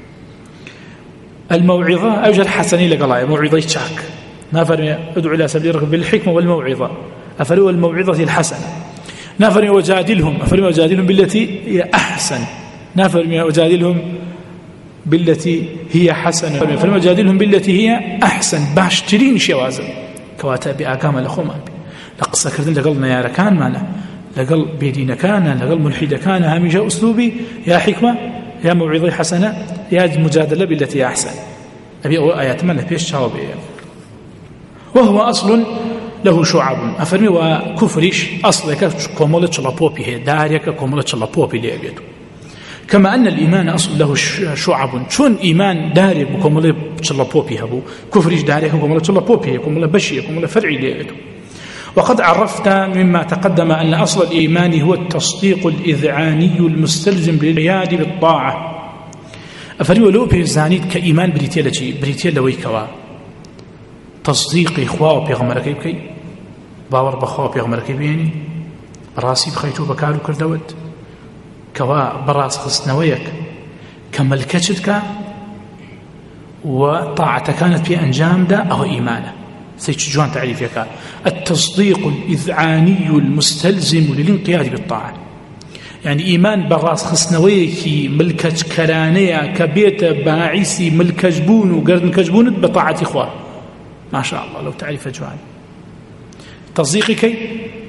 الموعظة أوجد حسني لقلايا موعظة شاك نافر ادعو إلى سبيل ربك بالحكمة والموعظة أفروا الموعظة الحسنة نافر وجادلهم أفروا وجادلهم بالتي هي أحسن نافر وجادلهم بالتي هي حسنة أفروا وجادلهم بالتي هي أحسن باشترين شوازن كواتا بأقام لخوما لقصة كردن لقلنا يا ركان مانا لقل بيدين كان لقل ملحد كان همجة أسلوبي يا حكمة يا موعظة حسنة يا مجادلة بالتي هي أحسن أبي آيات من لبيش شاوبي وهو أصل له شعب أفرمي وكفرش أصلك كومولة شلابوبي هي داريك كومولة شلابوبي لأبيته كما أن الإيمان أصل له شعب شون إيمان داريك كومولة شلابوبي هبو كفرش داريك كومولة شلابوبي كومولة بشي كومولة فرعي لأبيته وقد عرفت مما تقدم أن أصل الإيمان هو التصديق الإذعاني المستلزم للعياد بالطاعة أفرمي ولو بيزانيت كإيمان بريتيلا ويكوا تصديق إخوة بيغمرك بكي باور بخوا بيغمرك بيني راسي بخيتو بكارو كردوت كوا براس خصنويك كملكتك وطاعة كانت في أنجام دا أو إيمانه سيتجوان تعريفك التصديق الإذعاني المستلزم للانقياد بالطاعة يعني إيمان براس خصنويك ملكة كرانية كبيت باعثي ملكة جبون وقرن كجبون بطاعة إخوة ما شاء الله لو تعرف جوان تصديقك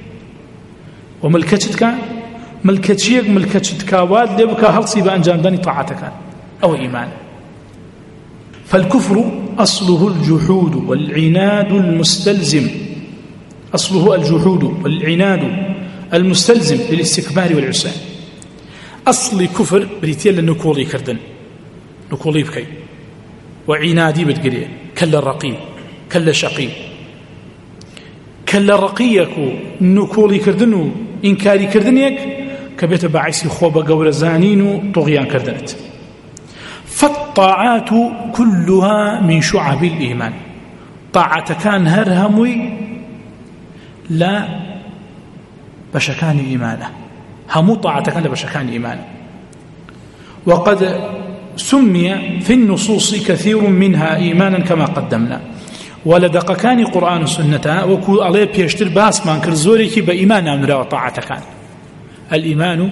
وملكتك ملكتشيك ملكتك واد لبك هلصي بأنجام داني طاعتك أو إيمان فالكفر أصله الجحود والعناد المستلزم أصله الجحود والعناد المستلزم للاستكبار والعصيان أصل كفر بريتيل النكولي كردن نكولي بكي وعنادي بتقري كلا الرقيب كلا شقيب كلا رقيك نكولي كردن إنكاري كردنيك كبيت باعثي خوبة قول زانين طغيان كردنت فالطاعات كلها من شعب الإيمان طاعة كان هرهموي لا بشكان إيمانه همو طاعة كان بشكان إيمانه وقد سمي في النصوص كثير منها إيمانا كما قدمنا ولدق كان قرآن سنة وكو عليه بيشتر باسمان كرزوريك بإيمان أمرا وطاعة كان الإيمان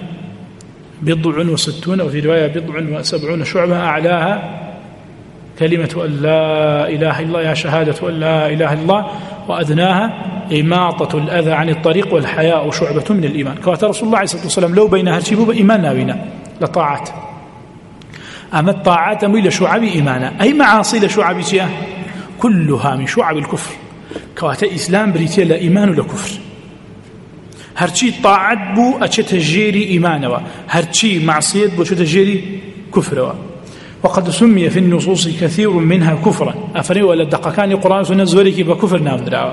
60 وفي رواية 70 شعبة أعلاها كلمة أن لا إله إلا الله يا شهادة أن لا إله إلا الله وأدناها إماطة الأذى عن الطريق والحياء شعبة من الإيمان كما رسول الله عليه الصلاة والسلام لو بين هرشيبه بإيماننا بنا لطاعات أما الطاعات ميل شعب إيمانا أي معاصي لشعب شيئا كلها من شعب الكفر كواتا إسلام بريتيا لا إيمان ولا كفر هرشي طاعت بو أتشتجيري إيمانوا هرشي معصيت بو أتشتجيري كفروا وقد سمي في النصوص كثير منها كفرا أفري ولا دقكان قرآن سنة زوريكي بكفر نام دراوا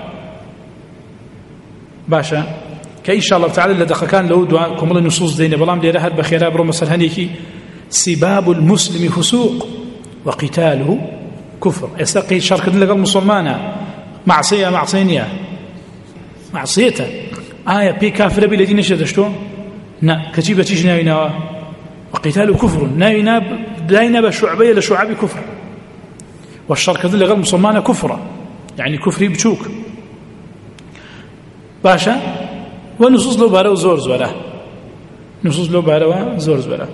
باشا كإن شاء الله تعالى لدقكان لو دعاء كمال النصوص دين بلام ليرهر بخيرا برو مثل هنيكي سباب المسلم فسوق وقتاله كفر يستقي شركة لك المسلمانة معصية معصيته بي كافر بي الذين شدشتو كتيبة تيجي ناوينا وقتاله كفر ناوينا بشعبية لشعب كفر والشركة لك المسلمانة كفر يعني كفري بشوك باشا ونصوص لو بارو زور زورا نصوص لو بارو زور زورا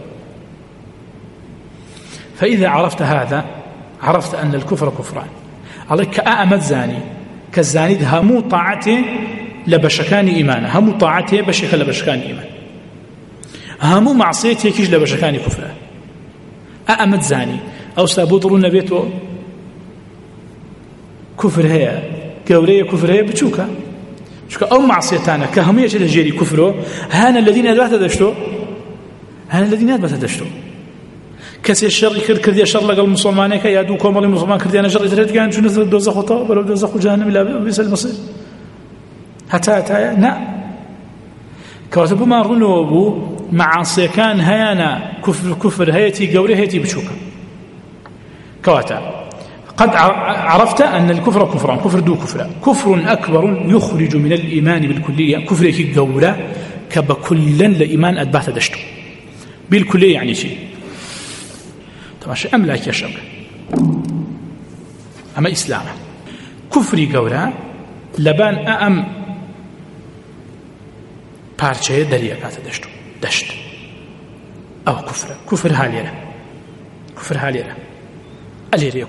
فإذا عرفت هذا عرفت أن الكفر كفران عليك كأمد زاني كالزاني همو طاعته لبشكان إيمانه همو طاعته بشك لبشكان إيمان همو معصيته كيش لبشكان كفره أمد زاني أو سابوضرون بيته كفر هي كورية كفر هي بتشوكا أو معصيتانا كهمية تجري كفره هانا الذين أدبت كسي الشر كردي الشر لقى المسلمانين كي يدو كومال المسلمان كردي أنا شر إذا كان شو نزل دوزخ وطا ولا دوزخ جهنم لا بيس المصير حتى كاتبوا ما رنوا أبو معاصي كان هيانا كفر هيتي قوري هيتي بشوكا كواتا قد عرفت أن الكفر كفران كفر دو كفر أكبر يخرج من الإيمان بالكلية كفر كي قورا كبكلا لإيمان أدبات دشتو بالكلية يعني شيء تماشي أملاك يا شباب أما إسلام كفري قورا لبان أم بارچه دريا كاتا دشت أو كفر هاليرا أليريا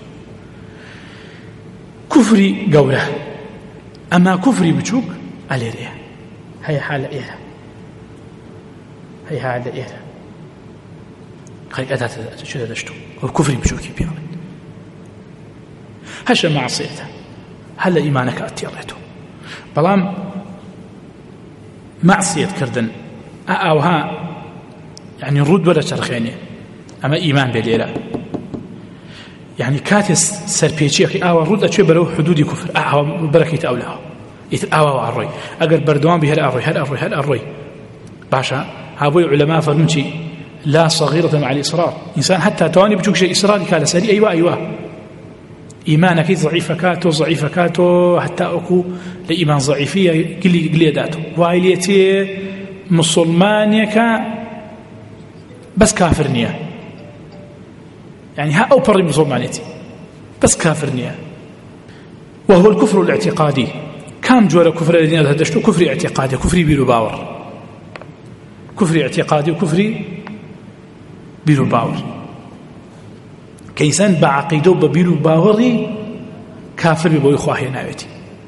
كفري قورا أما كفري بچوك أليريا هي حالة إيرا خليك أدات شو دشتو والكفري بچوكي بيامن هشا معصيته هل إيمانك أتيريته بلام معصية كردن أوها يعني الرد ولا ترخيني أما إيمان بليلة يعني كاتس سربيتشيك الرد أشوي بلو حدود كفر بركة أولها يتأوى الري أقل بردوان به هل الري باشا هابوي علماء فرمشي لا صغيرة مع الإصرار إنسان حتى تواني بجوك شيء إصراري كالا سري أيوة إيمانك ضعيف كاتو حتى أكو لإيمان ضعيفية قلي داتو وايليتي مسلمانيك بس كافر نية يعني ها أو بري مسلمانيتي بس كافر نية. وهو الكفر الاعتقادي. كم جور كفر الذين هدشتوا؟ كفر اعتقادي، كفر بيرو باور، كفر اعتقادي وكفر بيرو باور. كيسان بعقيده وببيرو باوري كافر ببوي خواهي ناويتي.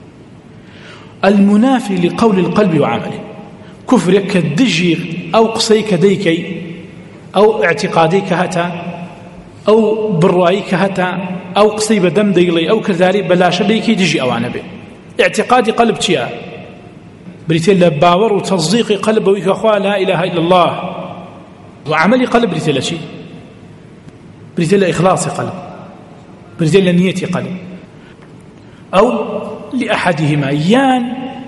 المنافي لقول القلب وعمله. كفر يكدجي أو قصيك ديكي أو اعتقاديك هتا أو بروايك هتا أو قصي بدم ديلي أو كذاري بلاش ليكي دجي أوانا به. اعتقادي قلب تيا بريتيلا باور وتصديق قلب ويك أخوة لا إله إلا الله، وعملي قلب بريتيلا شيء، بريتيلا إخلاص قلب، بريتيلا نية قلب. أو لأحدهما يان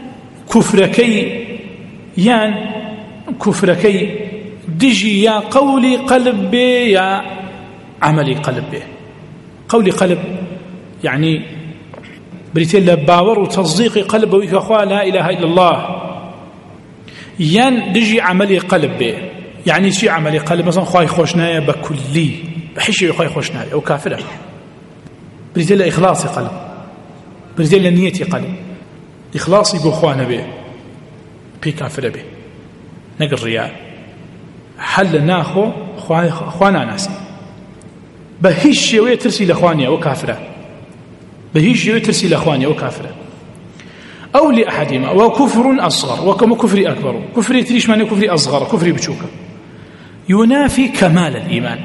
كفركي دجي يا قولي قلب به يا عملي قلب به. قولي قلب يعني بريتيلا باور وتصديق قلب ويك أخوة لا إله إلا الله، يان دجي عملي قلب به يعني شي عملي قلب مثلا خواهي خوشنايا بكلي بحشي خواهي خوشنايا أو كافرة. بريتيلا إخلاصي قلب، بريتيلا نيتي قلب، إخلاصي بخوانا به بي كافرة به نقل رياء حل ناخو خوانا ناسي بهيش شوية ترسي لأخوانيا وكافرة، بهيش شوية ترسي لأخوانيا وكافرة. أو لأحدهما وكفر أصغر وكما كفر أكبر. كفر تريش معنى كفر أصغر، كفر بشوكة ينافي كمال الإيمان،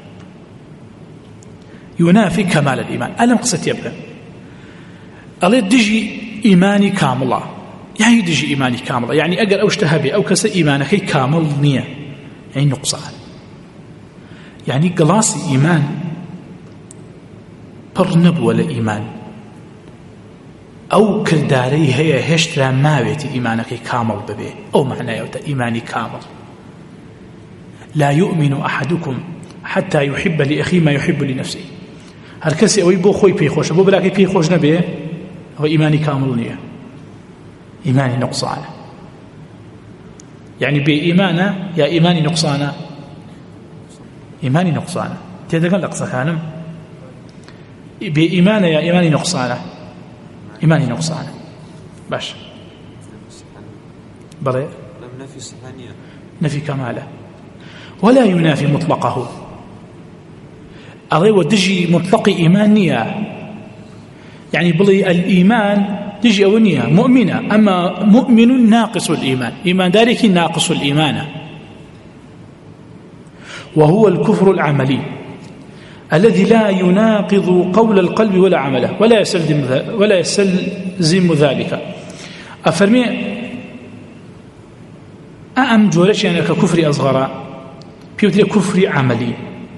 ينافي كمال الإيمان. ألم قصة يبقى الله دجي إيماني كاملة، يعني دجي إيماني كاملة يعني أقل أو اشتهبي أو كسر إيمانك كامل نية يعني نقصان، يعني قلاص إيمان برنب ولا إيمان أو كرداري هي هشترا ماويتي إيمانك كامل ببي أو معنى يوتا إيماني كامل. لا يؤمن أحدكم حتى يحب لأخي ما يحب لنفسه. هركسي أوي بو خوي بيخوش بو بلاكي بيخوش نبيه هو إيماني كامل نية، إيماني نقصانه يعني بإيمانه يا إيماني نقصانه، إيماني نقصانه تيدا قال أقصى كانم بإيمانه يا إيماني نقصانه، إيماني نقصانه باش بري نفي كماله ولا ينافي مطلقه. أري ودجي مطلق إيمانية يعني بلي الإيمان تجي أولية مؤمنة، أما مؤمن ناقص الإيمان، إيمان ذلك ناقص الإيمان. وهو الكفر العملي الذي لا يناقض قول القلب ولا عمله ولا يستلزم ذلك. أفرمي أم جورش يعني ككفر أصغر بيوتي كفر عملي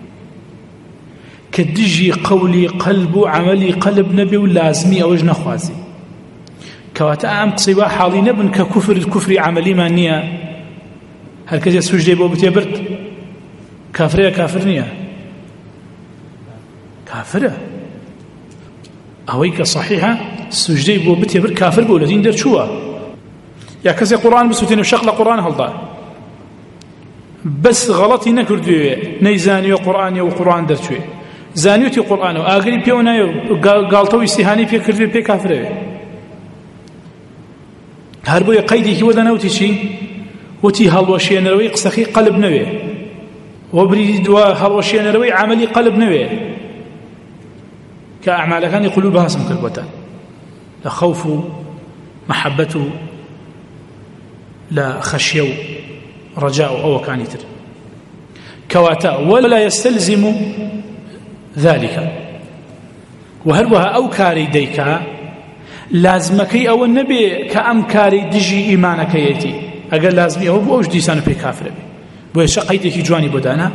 كدجي قولي قلب عملي قلب نبي ولازمي أو جنا خوازي كواتا أم قصيبا حالي نبن ككفر الكفر عملي مانية هل كذا سجدي بو بتيبرت كافرية كافرنية كافرة أويك صحيحة سجدي بو بتيبرت كافر بو الذين در شوا يا كذا قرآن بسوتين وشغل قرآن هلدا بس غلطي نكردوه نيزاني وقرآن وقرآن در شوي زانيوتي قرآن وآخري بيونا قالتو استهاني بي كردوه بي كافرة هربو يقيدي كي ودناوتي شي وتي هالوشي نروي قسخي قلب نوي وبريد وهالوشي نروي عملي قلب نوي كأعمال كان قلوبها سمكربتان لا خوف محبته لا خشيو رجاء أو كانتر كواتا ولا يستلزم ذلك. وهربها أو كاري ديكا لازمكي أو النبي كأمكاري دجي إيمانك يتي أقل لازمي أو بوش ديسان في كافر ويشقيتك جواني بدانا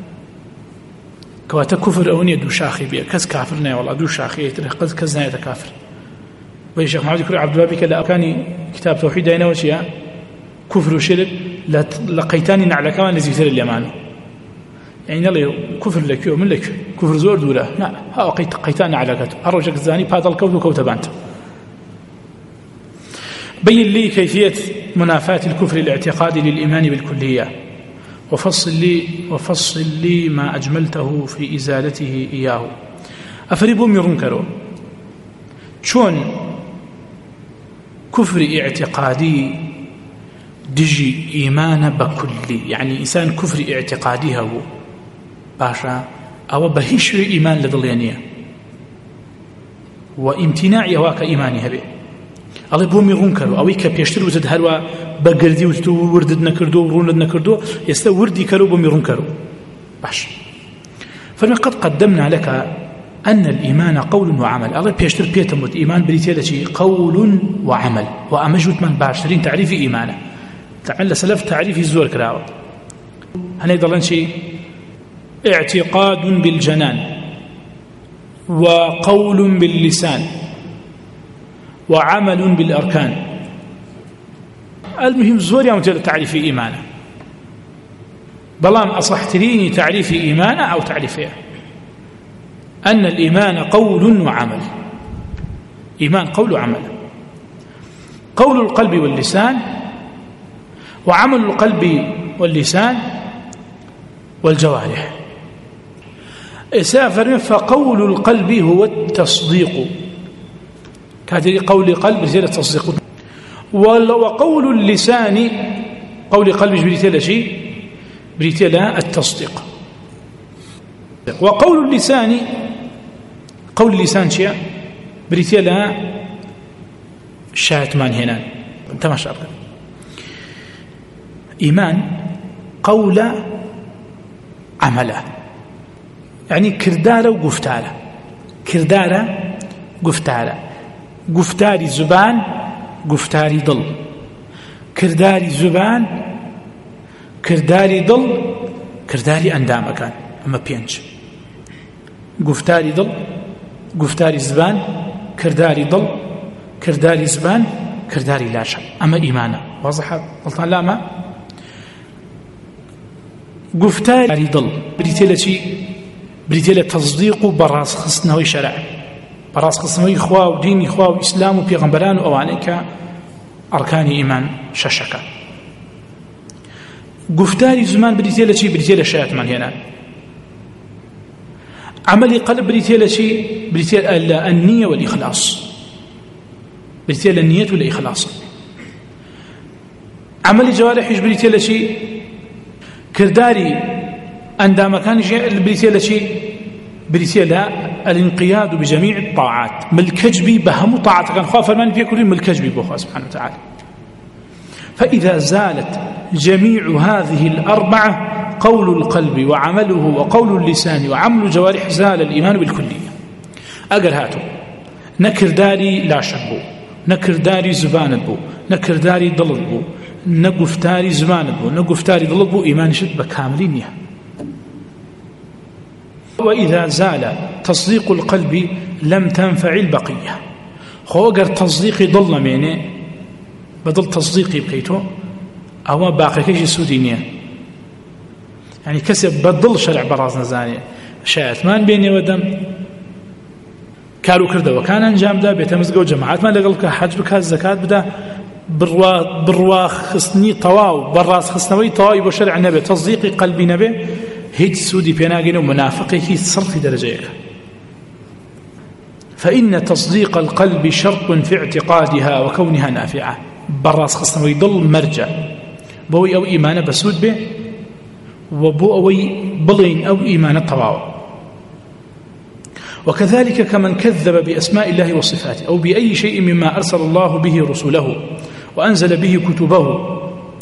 كواتا كفر أوني دو شاخي بيه كز كافرنا والله دو شاخي يترقز كزنا يتكافر. ويشيخ محمد يقول عبد الله بك لا كان كتاب توحيد أين وشيء كفر وشرك لقيتاني نعلى كمان لزيتر اليمان يعني الله كفر لك ومن لك كفر زور دوله لا ها قيتان على كتب أرجك الزاني بهذا الكون وكوتبانت. بين لي كيفية منافاة الكفر الاعتقادي للإيمان بالكلية. وفصل لي ما أجملته في إزالته إياه أفريبو ميرونكرو شون كفر اعتقادي دجي إيمان بكلي يعني إنسان كفر اعتقادي هو باشا أو بهيش إيمان لدليانية وامتناع يواك إيماني هبه الله بومي غنكرو أوي كبيشتر وزد هروا بقردي وزدو وردد نكردو وروند نكردو يستا وردي كرو بومي غنكرو باش فقد قدمنا لك أن الإيمان قول وعمل الله بيشتر بيتموت إيمان بريتيلا شيء قول وعمل وأمجد من باشترين تعريف إيمانه تعال سلف تعريف الزور كراوة هنا يضلن شيء اعتقاد بالجنان وقول باللسان وعمل بالأركان المهم زور يوم تعريف إيمانه بلان أصحتريني تعريف إيمانه أو تعريفه أن الإيمان قول وعمل إيمان قول وعمل قول القلب واللسان وعمل القلب واللسان والجوارح إسافر فقول القلب هو التصديق كهذه قول قلب زي التصديق وقول اللسان قول قلب بريتيلا شيء بريتيلا التصديق وقول اللسان قول اللسان شيء بريتيلا شاتمان هنا انت ما شاء الله إيمان قول عمله يعني كردارة وقفتارة كردارة قفتارة قفتاري زبان قفتاري ضل كرداري زبان كرداري ضل كرداري أندام كان أما بينج قفتاري ضل قفتاري زبان كرداري ضل كرداري زبان كرداري لاشا أما إيمانا واضح غلطان لا ما قفتاري ضل بريتيلا شيء بريتيلا تصديق براس خصنا وشرع براس خصنا إخوة ودين إخوة وإسلام وبيغمبران وأوانيك أركان إيمان ششكا قفتاري زمان بريتيلا شيء بريتيلا شايت من هنا عملي قلب بريتيلا شيء بريتيلا النية والإخلاص بريتيلا النية والإخلاص عملي جوارح بريتيلا شيء كرداري عندما كان بريتيلا شيء بريتيلا الانقياد بجميع الطاعات ملكجبي بهم طاعة كان خاف من في كل ملكجبي بوخا سبحانه وتعالى فإذا زالت جميع هذه الأربعة قول القلب وعمله وقول اللسان وعمل الجوارح زال الإيمان بالكلية أقل هاتو نكر داري لا شبو نكر داري زبان بو نكر داري ضلل بو نقفتاري زمان بو نقفتاري ضلل بو إيمان شد بكاملين وإذا زال تصديق القلب لم تنفع البقية خوغر تصديقي ضل منه بدل تصديقي بكيتو أو باقي كيش سودينيا يعني كسب بدل شرع براز نزاني شايت مان بيني ودم كارو كرده وكان انجام ده بيتمزقوا جماعات ما لقلك حج بك الزكاة بدا بروا خصني طواو براس خصنوي طواو بشرع النبي تصديقي قلبي نبي هيج سودي بيناغين ومنافقي هي صرف درجيك فإن تصديق القلب شرط في اعتقادها وكونها نافعة براس خصنوي ضل مرجع بوي أو إيمان بسود به وبو أوي بلين أو إيمان الطواو وكذلك كمن كذب بأسماء الله وصفاته أو بأي شيء مما أرسل الله به رسوله وأنزل به كتبه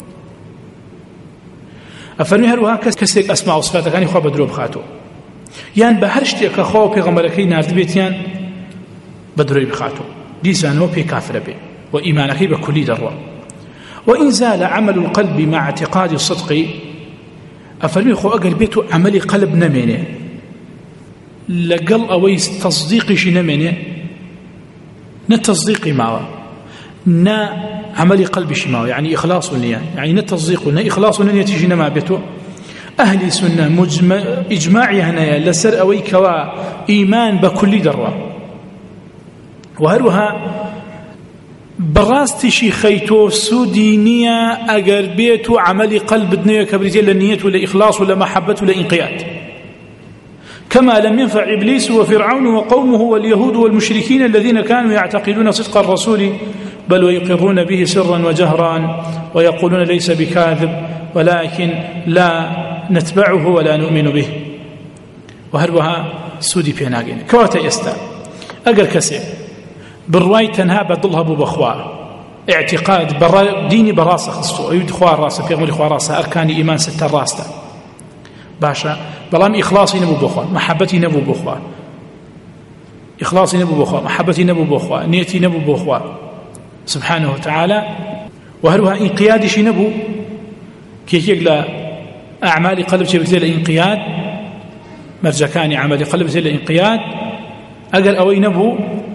أفرمي هروها كسيك أسماء وصفاته كان يخوى بدرو بخاتو يان بهرشتك أخوة بغمركي نارد بيتيان بدرو بخاتو ديسانو بي كافر بي وإيمانك بكل دروا وإن زال عمل القلب مع اعتقاد الصدق أفرمي خو أقل بيتو عملي قلب نمينه لقل أويس تصديقي شي نمينه نتصديقي معه نا عملي قلبي شي معه يعني إخلاص النية يعني نتصديق نا إخلاص النية تيجي مع بيتو أهل سنة إجماعي هنا لسر أوي كوا إيمان بكل دروا وهروها براستشي خيتو سودي نية أجر بيت عمل قلب نية كبريتين للنية ولا إخلاص ولا محبة ولا انقياد، كما لم ينفع إبليس وفرعون وقومه واليهود والمشركين الذين كانوا يعتقدون صدق الرسول بل ويقرون به سرا وجهرا ويقولون ليس بكاذب ولكن لا نتبعه ولا نؤمن به. وهروها سودي بيناغين كواتا يستا أجر كسي بالرواي تنها بدلها بخوا اعتقاد ديني براسه خصو أيود خوار راسه في غمر خوار راسه أركان إيمان ستة راسته باشا بلام إخلاصي نبو بخوا محبتي نبو بخوا إخلاصي نبو بخوا محبتي نبو بخوا نيتي نبو بخوا سبحانه وتعالى. وهروها انقيادي شي نبو كيف يقلا أعمال قلب شبكة الانقياد مرجكاني عمل قلب الانقياد أجر أوي نبو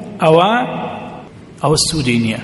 أو السودينية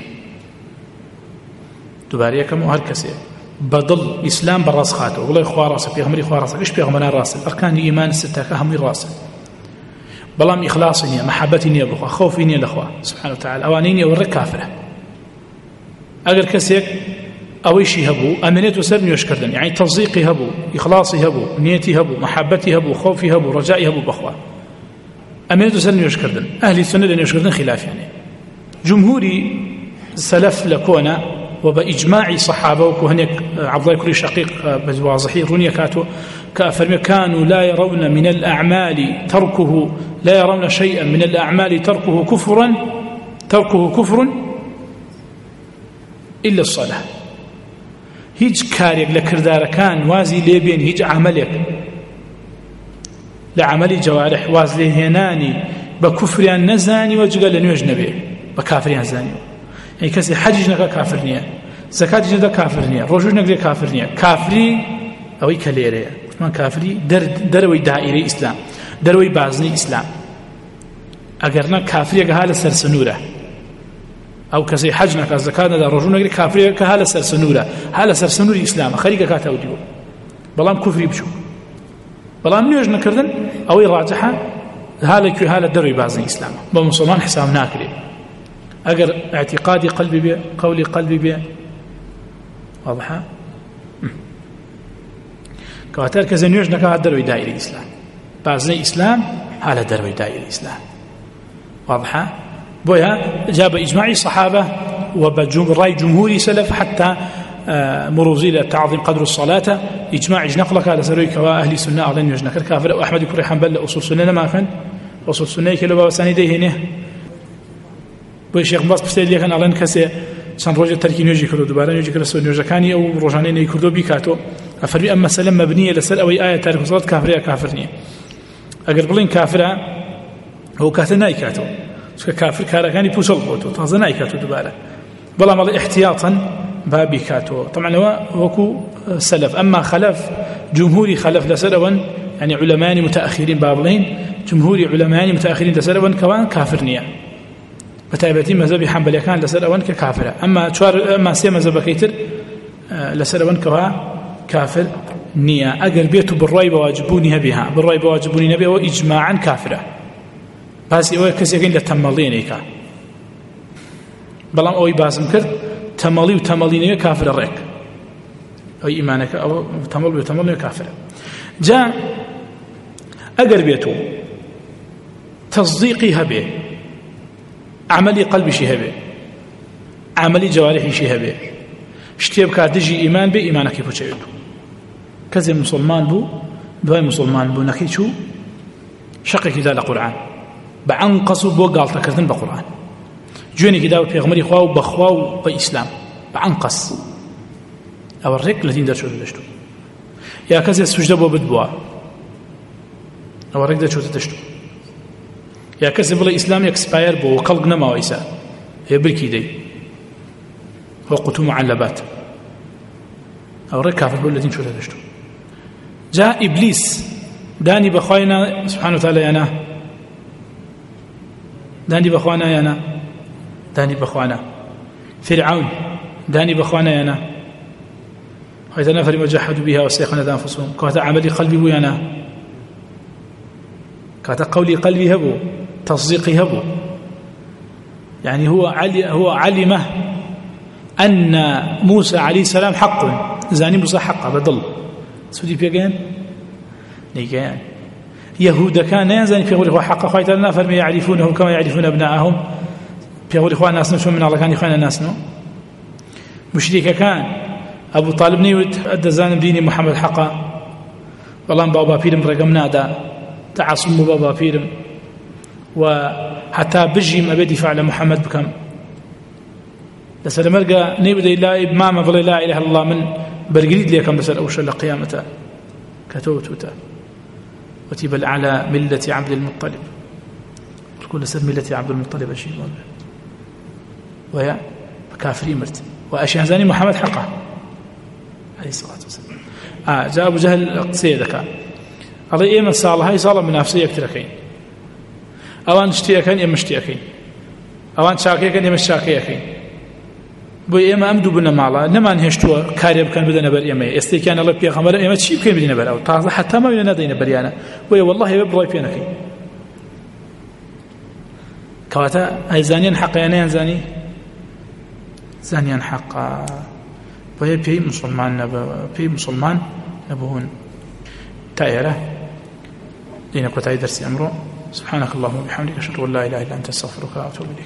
دوباره كم وهالكسي بدل إسلام براس خاطه والله إخوة راسه بيغمري إخوة راسه إيش بيغمرنا راسه أركان إيمان الستة كهم راسه بلام إخلاصني محبتني أبوه خوفني الأخوة سبحانه وتعالى أوانيني أورك كافرة أجر كسيك أويشي هبو أمنيته سرني وشكردن يعني تصديقي هبو إخلاصي هبو نيتي هبو محبتي هبو خوفي هبو رجائي هبو بخوا أمنيته سرني وشكردن أهل السنة لن يشكردن خلاف يعني جمهوري سلف لكونا وبإجماع صحابة وكهنيك عبد الله كري شقيق بواضحي رونيا كاتو كأفرمي كانوا لا يرون من الأعمال تركه لا يرون شيئا من الأعمال تركه كفر إلا الصلاة. هيج كاريك لكردار كان وازي ليبين هيج عملك لعملي جوارح وازي هناني بكفريان نزاني وجقل لنيوج نبي بكافريان زاني يعني كسي حججنا كافرنيا زكاتنا كافرنيا رجوجنا كافرنيا كافري أو كليريا ما كافري دروي دائرة إسلام دروي بازني إسلام أجرنا كافري كهال سرسنورة أو كسي حجنا كزكاتنا رجوجنا كافري كهال سرسنورة هال سرسنوري إسلام خريجة كاتوديو بلام كفري بشو بلام نيوجنا كردن أو راجحة هال دروي بازني إسلام بمسلمان حساب ناكري أجر اعتقادي قلبي بي قولي قلبي بي واضحة كواتر كزنيوش نكا دروي دائرة الإسلام بعضي إسلام على دروي دائرة الإسلام واضحة بويا جاب إجماع الصحابة وبرأي جمهوري سلف حتى مروزي لتعظيم قدر الصلاة إجماع نقلك على سروي كوا أهل السنة على نيوش نكر كافر وأحمد كري حنبل أصول سنة ما كان أصول سنة كلا بواساني ده هنا بۆ شێخ باس پرسێت لێکەن ئەڵێن کەسێ چەند ڕۆژێ تەرکی نوێژی کردو دووبارە نوێژی کردو نوێژەکانی ئەو ڕۆژانەی نەی کردو بیکاتۆ ئەفەرمی ئەم مەسەلە مەبنیە لەسەر ئەوەی ئایا تاریک سەڵات کافرەیە کافر نییە. ئەگەر بڵین کافرە ئەو کاتە نایکاتەوە چونکە کافر کارەکانی پوچەڵ بۆتەوە تازە نایکاتەوە دووبارە بەڵام ئەڵێ احتیاطاً با بیکاتەوە. طبعاً ئەوە وەکو سەلف ئەمما خەلەف جمهوری خەلەف لەسەر ئەوەن يعني علماء متأخرين بابلين جمهور علماء متأخرين لسر أون كوان كافر نية بتابعتي مذهب حنبلي كان لسر أون ككافرة أما سي مذهب كيتر لسر أون كوا كافر نية أجر بيته بالرأي بواجبونها بها بالرأي بواجبوني بها وإجماعا كافرة بس هو كسيكين لتملينيك بلام أوي بازم كرد تملي وتملينيك كافر الرك أي إيمانك أو تمل وتملينيك كافر جاء أجر بيته تصديقي هبه عملي قلبي شي هبه عملي جوارحي شي هبه اشتيب كادجي إيمان به إيمانك يبوشيو كذا مسلمان بو دواي مسلمان بو نكي شو شقي كذا القرآن بعنقصوا بو قالتا كذن بقرآن جوني كذا بيغمري خواو بخواو بإسلام بعنقص أو الرك الذين درشوا دشتو يا كذا سجدة بو بدبوا أو الرك درشوا دشتو يا كذا بلا إسلام يكسباير بو قلقنا ما ويسا هي بركي دي هو قتو معلبات أو الرك كافر بو الذين شو دشتو جاء إبليس داني بخوانا سبحانه وتعالى يانا داني بخوانا يانا داني بخوانا فرعون داني بخوانا يانا حيث نفر وجحدوا بها واستيقنت أنفسهم كانت عملي قلبي بو يانا كانت قولي قلبي هبو تصديقي هبو يعني هو علمه أن موسى عليه السلام حق زاني موسى حق بدل سودي بيجان نيجان يهود كان يزاني في غيره حق خايت لنا فرمي يعرفونه كما يعرفون أبناءهم في غيره ناس نشوف من الله كان يخان الناس نو مشرك كان أبو طالب نيوت أدى زانم ديني محمد حقا والله بابا بيرم رقمنا دا تعصم بابا بيرم وحتى بجي ما بدي فعل محمد بكم لسه مرقى نيبدا لا إمام فلا لا إله إلا الله من برقريد ليكم بس الأوشى لقيامته كتوتوتا وتبل على ملة عبد المطلب كل سر ملة عبد المطلب أشياء ويا كافرين مرت وأشياء زاني محمد حقه عليه الصلاة والسلام جاء أبو جهل سيدك الله إيمان صالح هاي صالح من نفسه يكتركين أوان اشتياكين يم اشتياكين أوان شاكيكين يم شاكيكين بو إيما أمدو بنا معلا نما نهشتوا كاريب كان بدنا بر إيما استيكان الله بيغمر إيما تشيب كين بدنا بر أو طازة حتى ما بدنا دينا بريانا ويا والله يبرأي بينكين كواتا أي زانيان حقيانيان زانيان حقا وهي بي مسلمان نبهون تائرة لنكوتاي درس أمره سبحانك اللهم وبحمدك أشهد أن لا إله إلا أنت أستغفرك وأتوب إليك